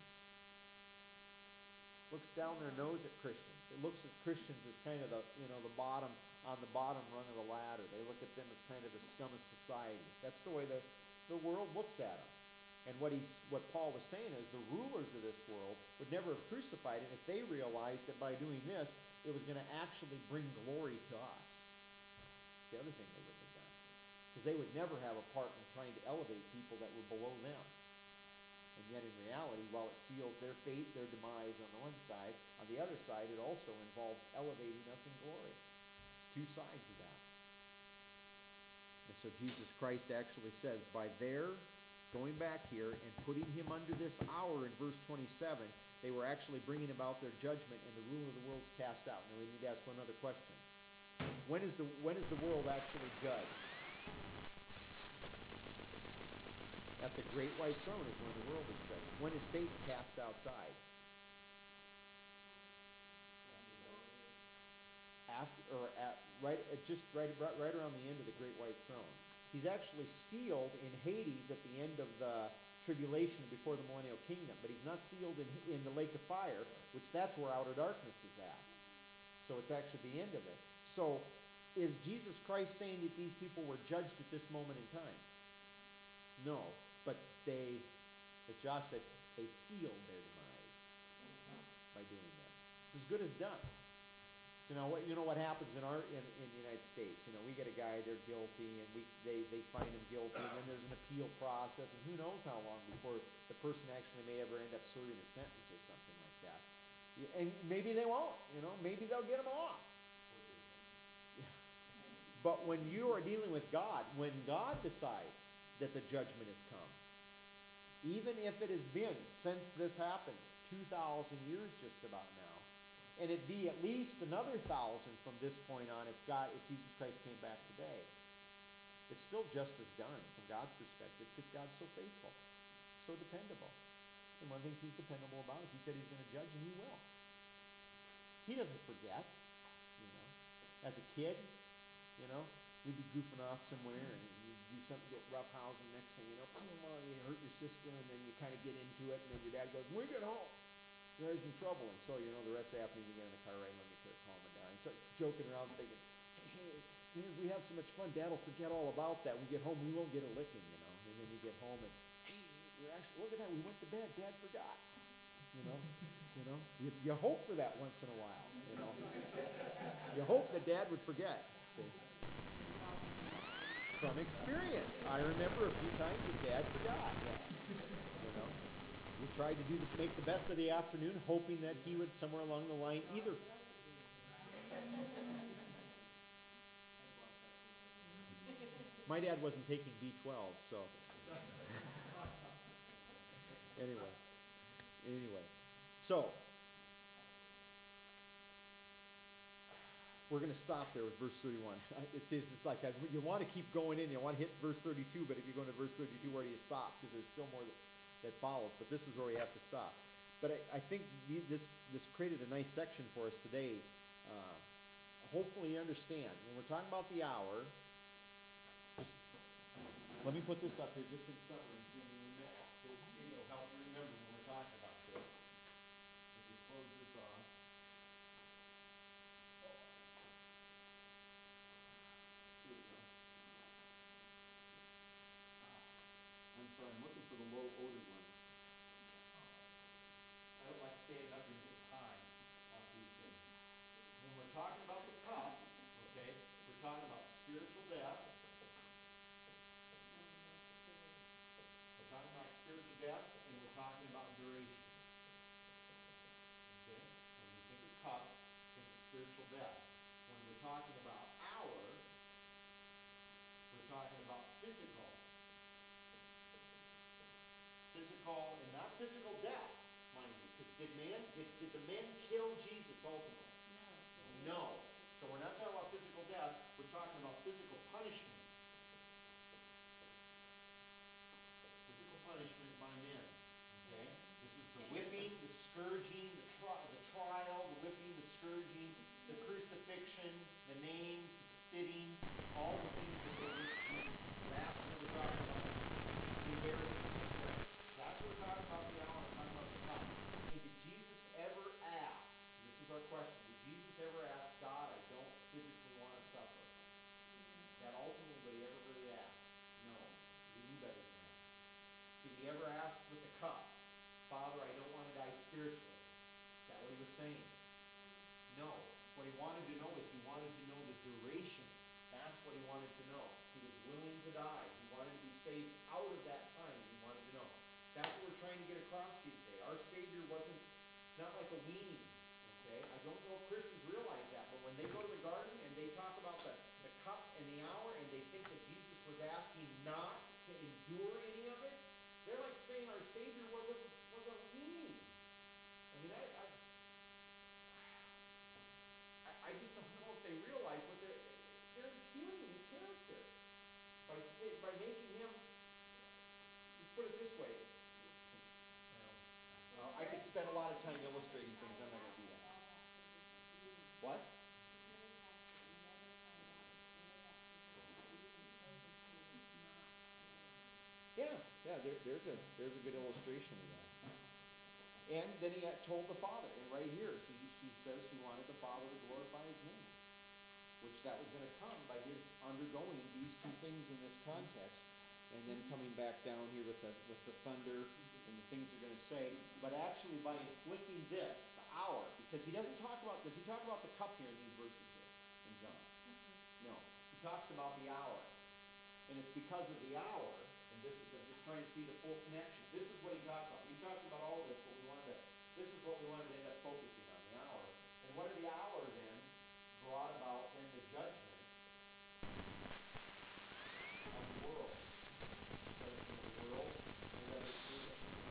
Looks down their nose at Christians. It looks at Christians as kind of the bottom, on the bottom rung of the ladder. They look at them as kind of the scum of society. That's the way the world looks at them. And what Paul was saying is the rulers of this world would never have crucified him if they realized that by doing this, it was going to actually bring glory to us. The other thing they wouldn't have done. Because they would never have a part in trying to elevate people that were below them. And yet in reality, while it seals their fate, their demise on the one side, on the other side, it also involves elevating us in glory. There's two sides of that. And so Jesus Christ actually says, by their going back here and putting him under this hour in verse 27, they were actually bringing about their judgment, and the ruler of the world is cast out. Now we need to ask one other question. When is the world actually judged? At the great white throne is when the world is judged. When is Satan cast outside? Right around the end of the great white throne. He's actually sealed in Hades at the end of the tribulation before the millennial kingdom, but he's not sealed in the lake of fire, which that's where outer darkness is at. So it's actually the end of it. So is Jesus Christ saying that these people were judged at this moment in time? No, but as Josh said, they sealed their demise by doing this. It's as good as done. You know what happens in the United States. We get a guy, they're guilty, and they find him guilty, and then there's an appeal process, and who knows how long before the person actually may ever end up serving a sentence or something like that. And maybe they won't. Maybe they'll get him off. But when you are dealing with God, when God decides that the judgment has come, even if it has been since this happened 2,000 years just about now, and it'd be at least another 1,000 from this point on if Jesus Christ came back today. It's still just as done from God's perspective because God's so faithful, so dependable. And one of the things he's dependable about is he said he's going to judge, and he will. He doesn't forget. As a kid, we'd be goofing off somewhere and you do something, get roughhousing, next thing you know, come on, you hurt your sister, and then you kind of get into it, and then your dad goes, "When we get home, there's in trouble." And so, the rest of the afternoon you get in the car, right, let me start calming down. You start joking around thinking, hey, man, we have so much fun, Dad will forget all about that. We get home, we won't get a licking, And then you get home and, hey, look at that, we went to bed, Dad forgot. You hope for that once in a while, You hope that Dad would forget, see? From experience. I remember a few times that Dad forgot. We tried to make the best of the afternoon, hoping that he would somewhere along the line either. My dad wasn't taking B12, so. Anyway. So, we're going to stop there with verse 31. It's like you want to keep going in, you want to hit verse 32, but if you go into verse 32, where do you stop? Because there's still more that follows, but this is where we have to stop. But I think this created a nice section for us today. hopefully you understand, when we're talking about the hour, just, let me put this up here just in summary, so it'll help you remember when we're talking about this. If we close this off. Here we go. I'm sorry, I'm looking for the low odor one. I don't like standing up here and getting high off these things. When we're talking about the cup, okay, we're talking about spiritual death. We're talking about spiritual death, and we're talking about duration. Okay? So when you think of cup, think of spiritual death. When we're talking about hour, we're talking about physical. Physical, and not physical death, mind you. Because did the men kill Jesus ultimately? No. So we're not talking about physical death, we're talking about physical punishment. Physical punishment by men. Okay? This is the whipping, the scourging, the trial, the whipping, the scourging, the crucifixion, the names, the spitting, all the things that they did to Jesus. That's what we're talking about. The embarrassment. That's what we're talking about the hour, we're talking about the time. And did Jesus ever ask, this is our question, did Jesus ever ask God, I don't physically want to suffer? That ultimately what he ever really asked? No. He knew better than that. Did he ever ask with the cup, Father, I don't want to die spiritually? Is that what he was saying? No. What he wanted to know is he wanted to know the duration. That's what he wanted to know. He was willing to die. He wanted to be saved out of that time. He wanted to know. That's what we're trying to get across to you today. Our Savior wasn't, it's not like a weenie. Okay? I don't know if Christians realize that, but when they go to the garden and they talk about the cup and the hour and they think that Jesus was asking not to endure any of it, they're like saying our Savior was a weenie. I mean, I just don't know if they realize what they're impugning his character by making him. Let's put it this way. I could spend a lot of time illustrating things. I'm not going to do that. What? Yeah. There's a good illustration of that. And then he had told the Father, and right here he says he wanted the Father to glorify his name, which that was going to come by his undergoing these two things in this context, and then coming back down here with the thunder and the things they're going to say. But actually by inflicting this, the hour, because he doesn't talk about, does he talk about the cup here in these verses here in John? No. He talks about the hour. And it's because of the hour, and this is, I'm just trying to see the full connection. This is what he talks about. He talks about all this, but this is what we wanted to end up focusing on, the hour. And what did the hour then brought about then the judgment of the world? Judgment of the world, and whether it's good.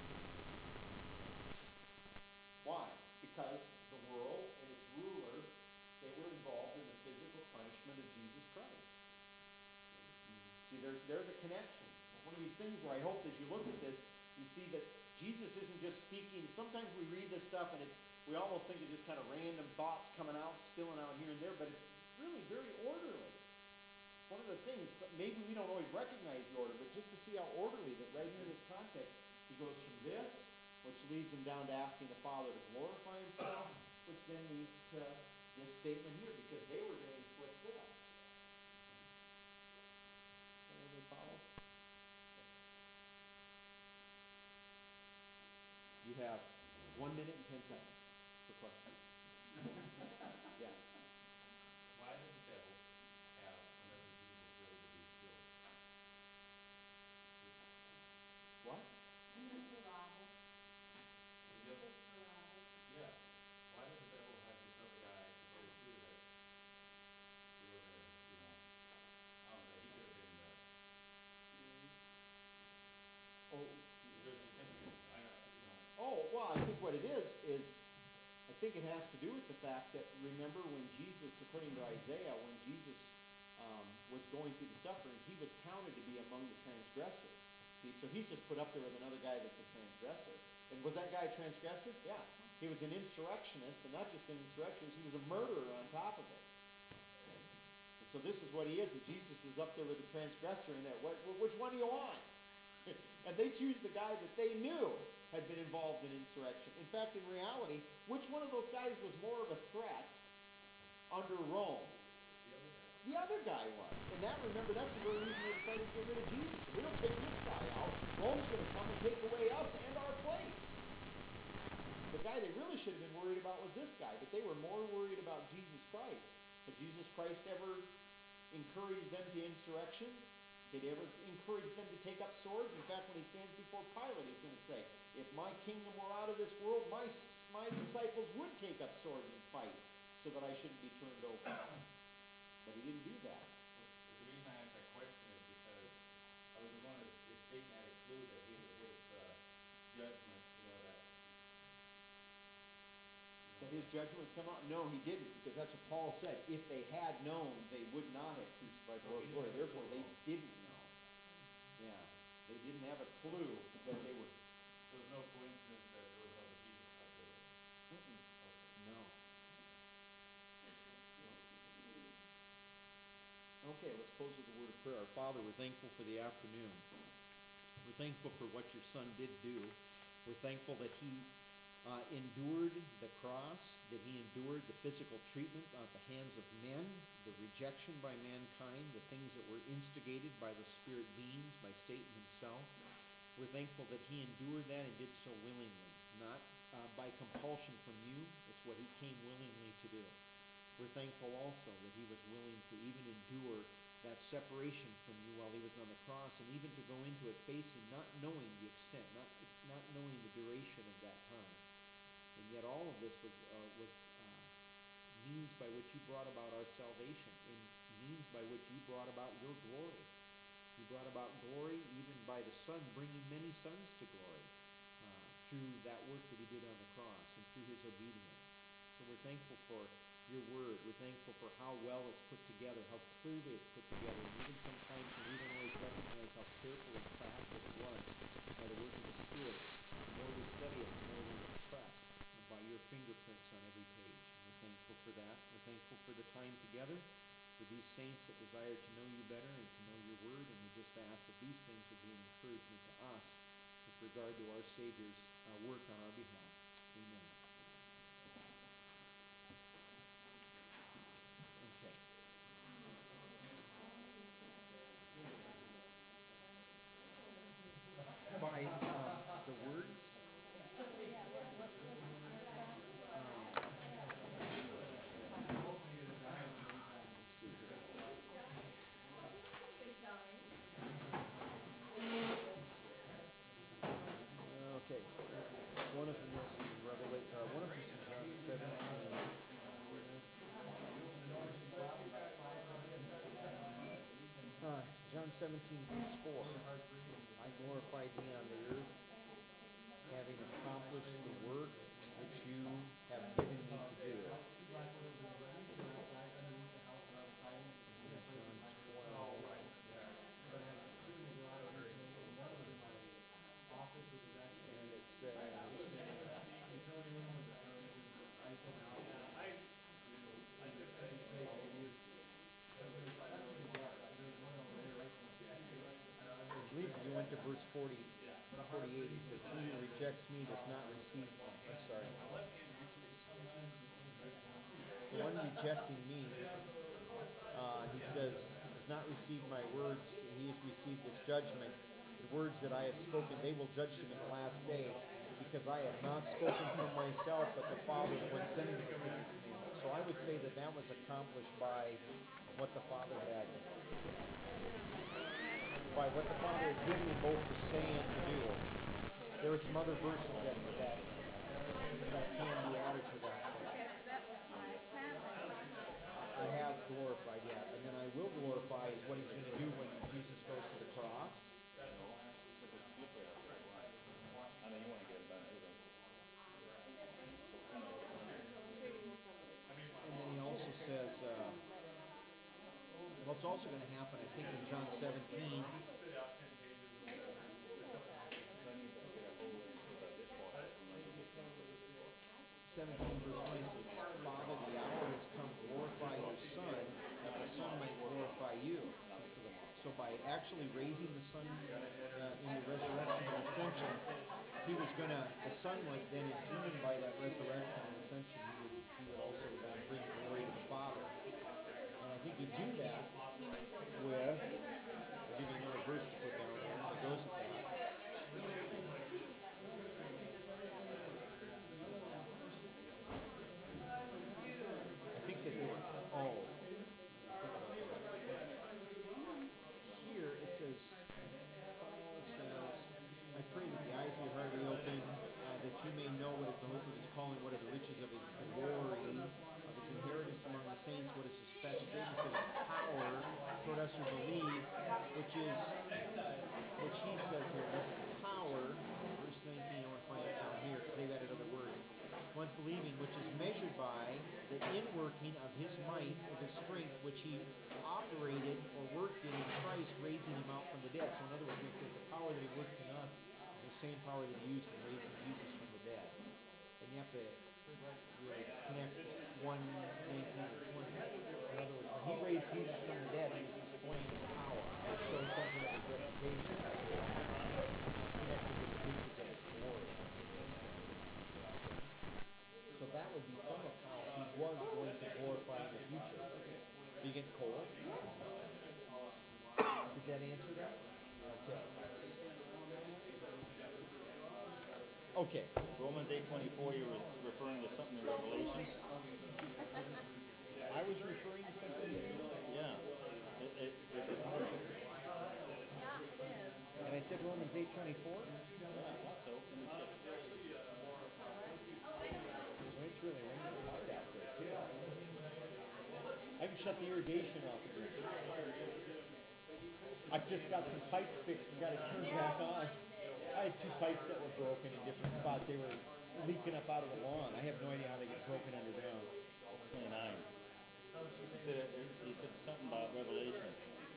Why? Because the world and its rulers, they were involved in the physical punishment of Jesus Christ. See, there's a connection. One of these things where I hope as you look at this, you see that Jesus isn't just speaking. Sometimes we read this stuff and we almost think it's just kind of random thoughts coming out, spilling out here and there, but it's really very orderly. One of the things, maybe we don't always recognize the order, but just to see how orderly that right here in this context, he goes from this, which leads him down to asking the Father to glorify himself, which then leads to this statement here, because they were going to inflict this. Everybody follow? You have 1 minute and 10 seconds for questions. Yeah. Why did the devil have another Jesus ready to be killed? What? Yeah. Why did the devil have this other guy ready too that we were gonna, that he could have been, Oh. there's significance, Oh, well, I think what it is, I think it has to do with the fact that, remember when Jesus, according to Isaiah, when Jesus was going through the suffering, he was counted to be among the transgressors. See, so he's just put up there with another guy that's a transgressor. And was that guy a transgressor? Yeah. He was an insurrectionist, and not just an insurrectionist, he was a murderer on top of it. So this is what he is, and Jesus is up there with the transgressor in there. Which one do you want? And they choose the guy that they knew had been involved in insurrection. In fact, in reality, which one of those guys was more of a threat under Rome? The other guy was. And that, remember, that's the very reason they decided to get rid of Jesus. If we don't take this guy out, Rome's going to come and take away us and our place. The guy they really should have been worried about was this guy, but they were more worried about Jesus Christ. Had Jesus Christ ever encouraged them to insurrection? Did he ever encourage them to take up swords? In fact, when he stands before Pilate, he's going to say, if my kingdom were out of this world, my disciples would take up swords and fight so that I shouldn't be turned over. But he didn't do that. The reason I asked that question is because I was wondering if Satan had a clue that his judgment, That his judgment would come out? No, he didn't, because that's what Paul said. If they had known, they would not have crucified the Lord of glory. Therefore, they didn't know. Yeah, they didn't have a clue that they were. So there's no coincidence that there was another Jesus up there. Mm-mm. No. Okay, let's close with a word of prayer. Our Father, we're thankful for the afternoon. We're thankful for what your Son did do. We're thankful that he endured the cross, that he endured the physical treatment at the hands of men, the rejection by mankind, the things that were instigated by the spirit beings, by Satan himself. We're thankful that he endured that and did so willingly, not by compulsion from you. It's what he came willingly to do. We're thankful also that he was willing to even endure that separation from you while he was on the cross, and even to go into it facing, not knowing the extent, not knowing the duration of that time. And yet all of this was means by which you brought about our salvation, and means by which you brought about your glory. You brought about glory even by the Son, bringing many sons to glory through that work that he did on the cross and through his obedience. So we're thankful for your word. We're thankful for how well it's put together, how clearly it's put together, and even sometimes we don't always recognize how carefully crafted it was by the work of the Spirit. The more we study it, the more we're impressed by your fingerprints on every page. And we're thankful for that. We're thankful for the time together, for these saints that desire to know you better and to know your word, and we just ask that these things would be an encouragement to us with regard to our Savior's work on our behalf. Amen. Okay. By the words. Okay. One of them is Revelation. One of them is John 17. John 17, verse 4. I glorified thee on the earth, having accomplished the work which you have given me to do. And it says, I believe you went to verse 48. He says, he who rejects me does not receive me. I'm sorry. The one rejecting me, he says, does not receive my words. He has received this judgment. The words that I have spoken, they will judge him in the last day, because I have not spoken from myself, but the Father the one sending me has given commandment. So I would say that that was accomplished by what the Father had given him both to say and to do. There are some other verses that can be added to that. I have glorified, yeah. And then I will glorify is what he's going to do when Jesus goes to the cross. I know you want to get it done anyway. And then he also says, what's also going to happen, I think, in John 17. 17 verse 20 says, Father, the hour has come, glorify your Son, that the Son might actually raising the Son in the resurrection and ascension, the Son would then, in turn, by that resurrection and ascension, he would also then bring glory to the Father. And I think you do that with, I'll give you another verse to put down there that goes with that. I think that they were, here it says, Paul says, I pray that the eyes of your heart be open, that you may know what is the hope of his calling, what are the riches of his glory, of his inheritance among the saints, what is his special greatness of his power toward us who believe, which he says here, this power, verse 19, I want to find it down here, because they've added other words. One's believing, which is measured by the inworking of his might, of his strength, which he operated or worked in Christ, raising him out from the dead. So in other words, the power that he worked in us is the same power that he used in raising Jesus from the dead. And you have to really connect 1, 19, and 20. In other words, when he raised Jesus from the dead, he was displaying his power. That shows something of his reputation. Connected with the riches of his glory. So that would be some of how he was going to glorify in the future. Do you get cold? Did that answer that? Okay. Romans 8:24, you were referring to something in Revelation? I was referring to something here? Yeah. Is it Yeah, it is. And I said Romans 8:24? Yeah, I thought so. Let me check. So it's really raining hard out there too. I can shut the irrigation off again. I just got some pipes fixed and got it turned back on. I had 2 pipes that were broken in different spots. They were leaking up out of the lawn. I have no idea how they get broken underground. 29. You said something about Revelation.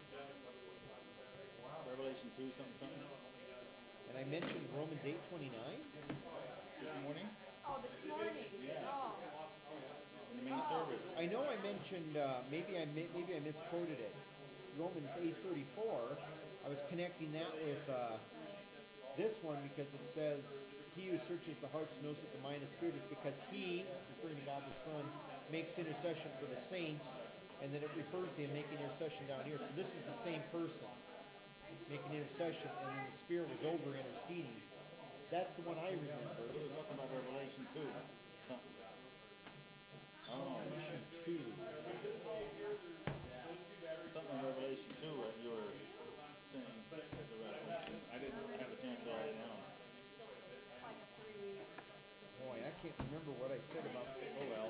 Revelation 2, something. And I mentioned Romans 8:29. This morning? Oh, this morning? Yeah. Oh. In the main service. I know I mentioned, maybe I misquoted it. Romans 8:34. I was connecting that with this one because it says, "He who searches the hearts knows what the mind of the Spirit is, because He, referring to God the Son, makes intercession for the saints," and then it refers to Him making intercession down here. So this is the same person making intercession, and then the Spirit was over interceding. That's the one I remember. It was talking about Revelation 2. Something. Oh. Revelation 2. Something in Revelation 2 that you were saying as a reference. I didn't have a chance to write it down. Like a 3-week. Boy, I can't remember what I said about. Oh well.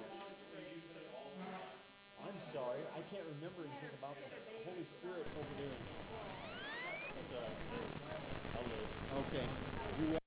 I'm sorry, I can't remember anything about the Holy Spirit over there. That's all right. I'll live. Okay. You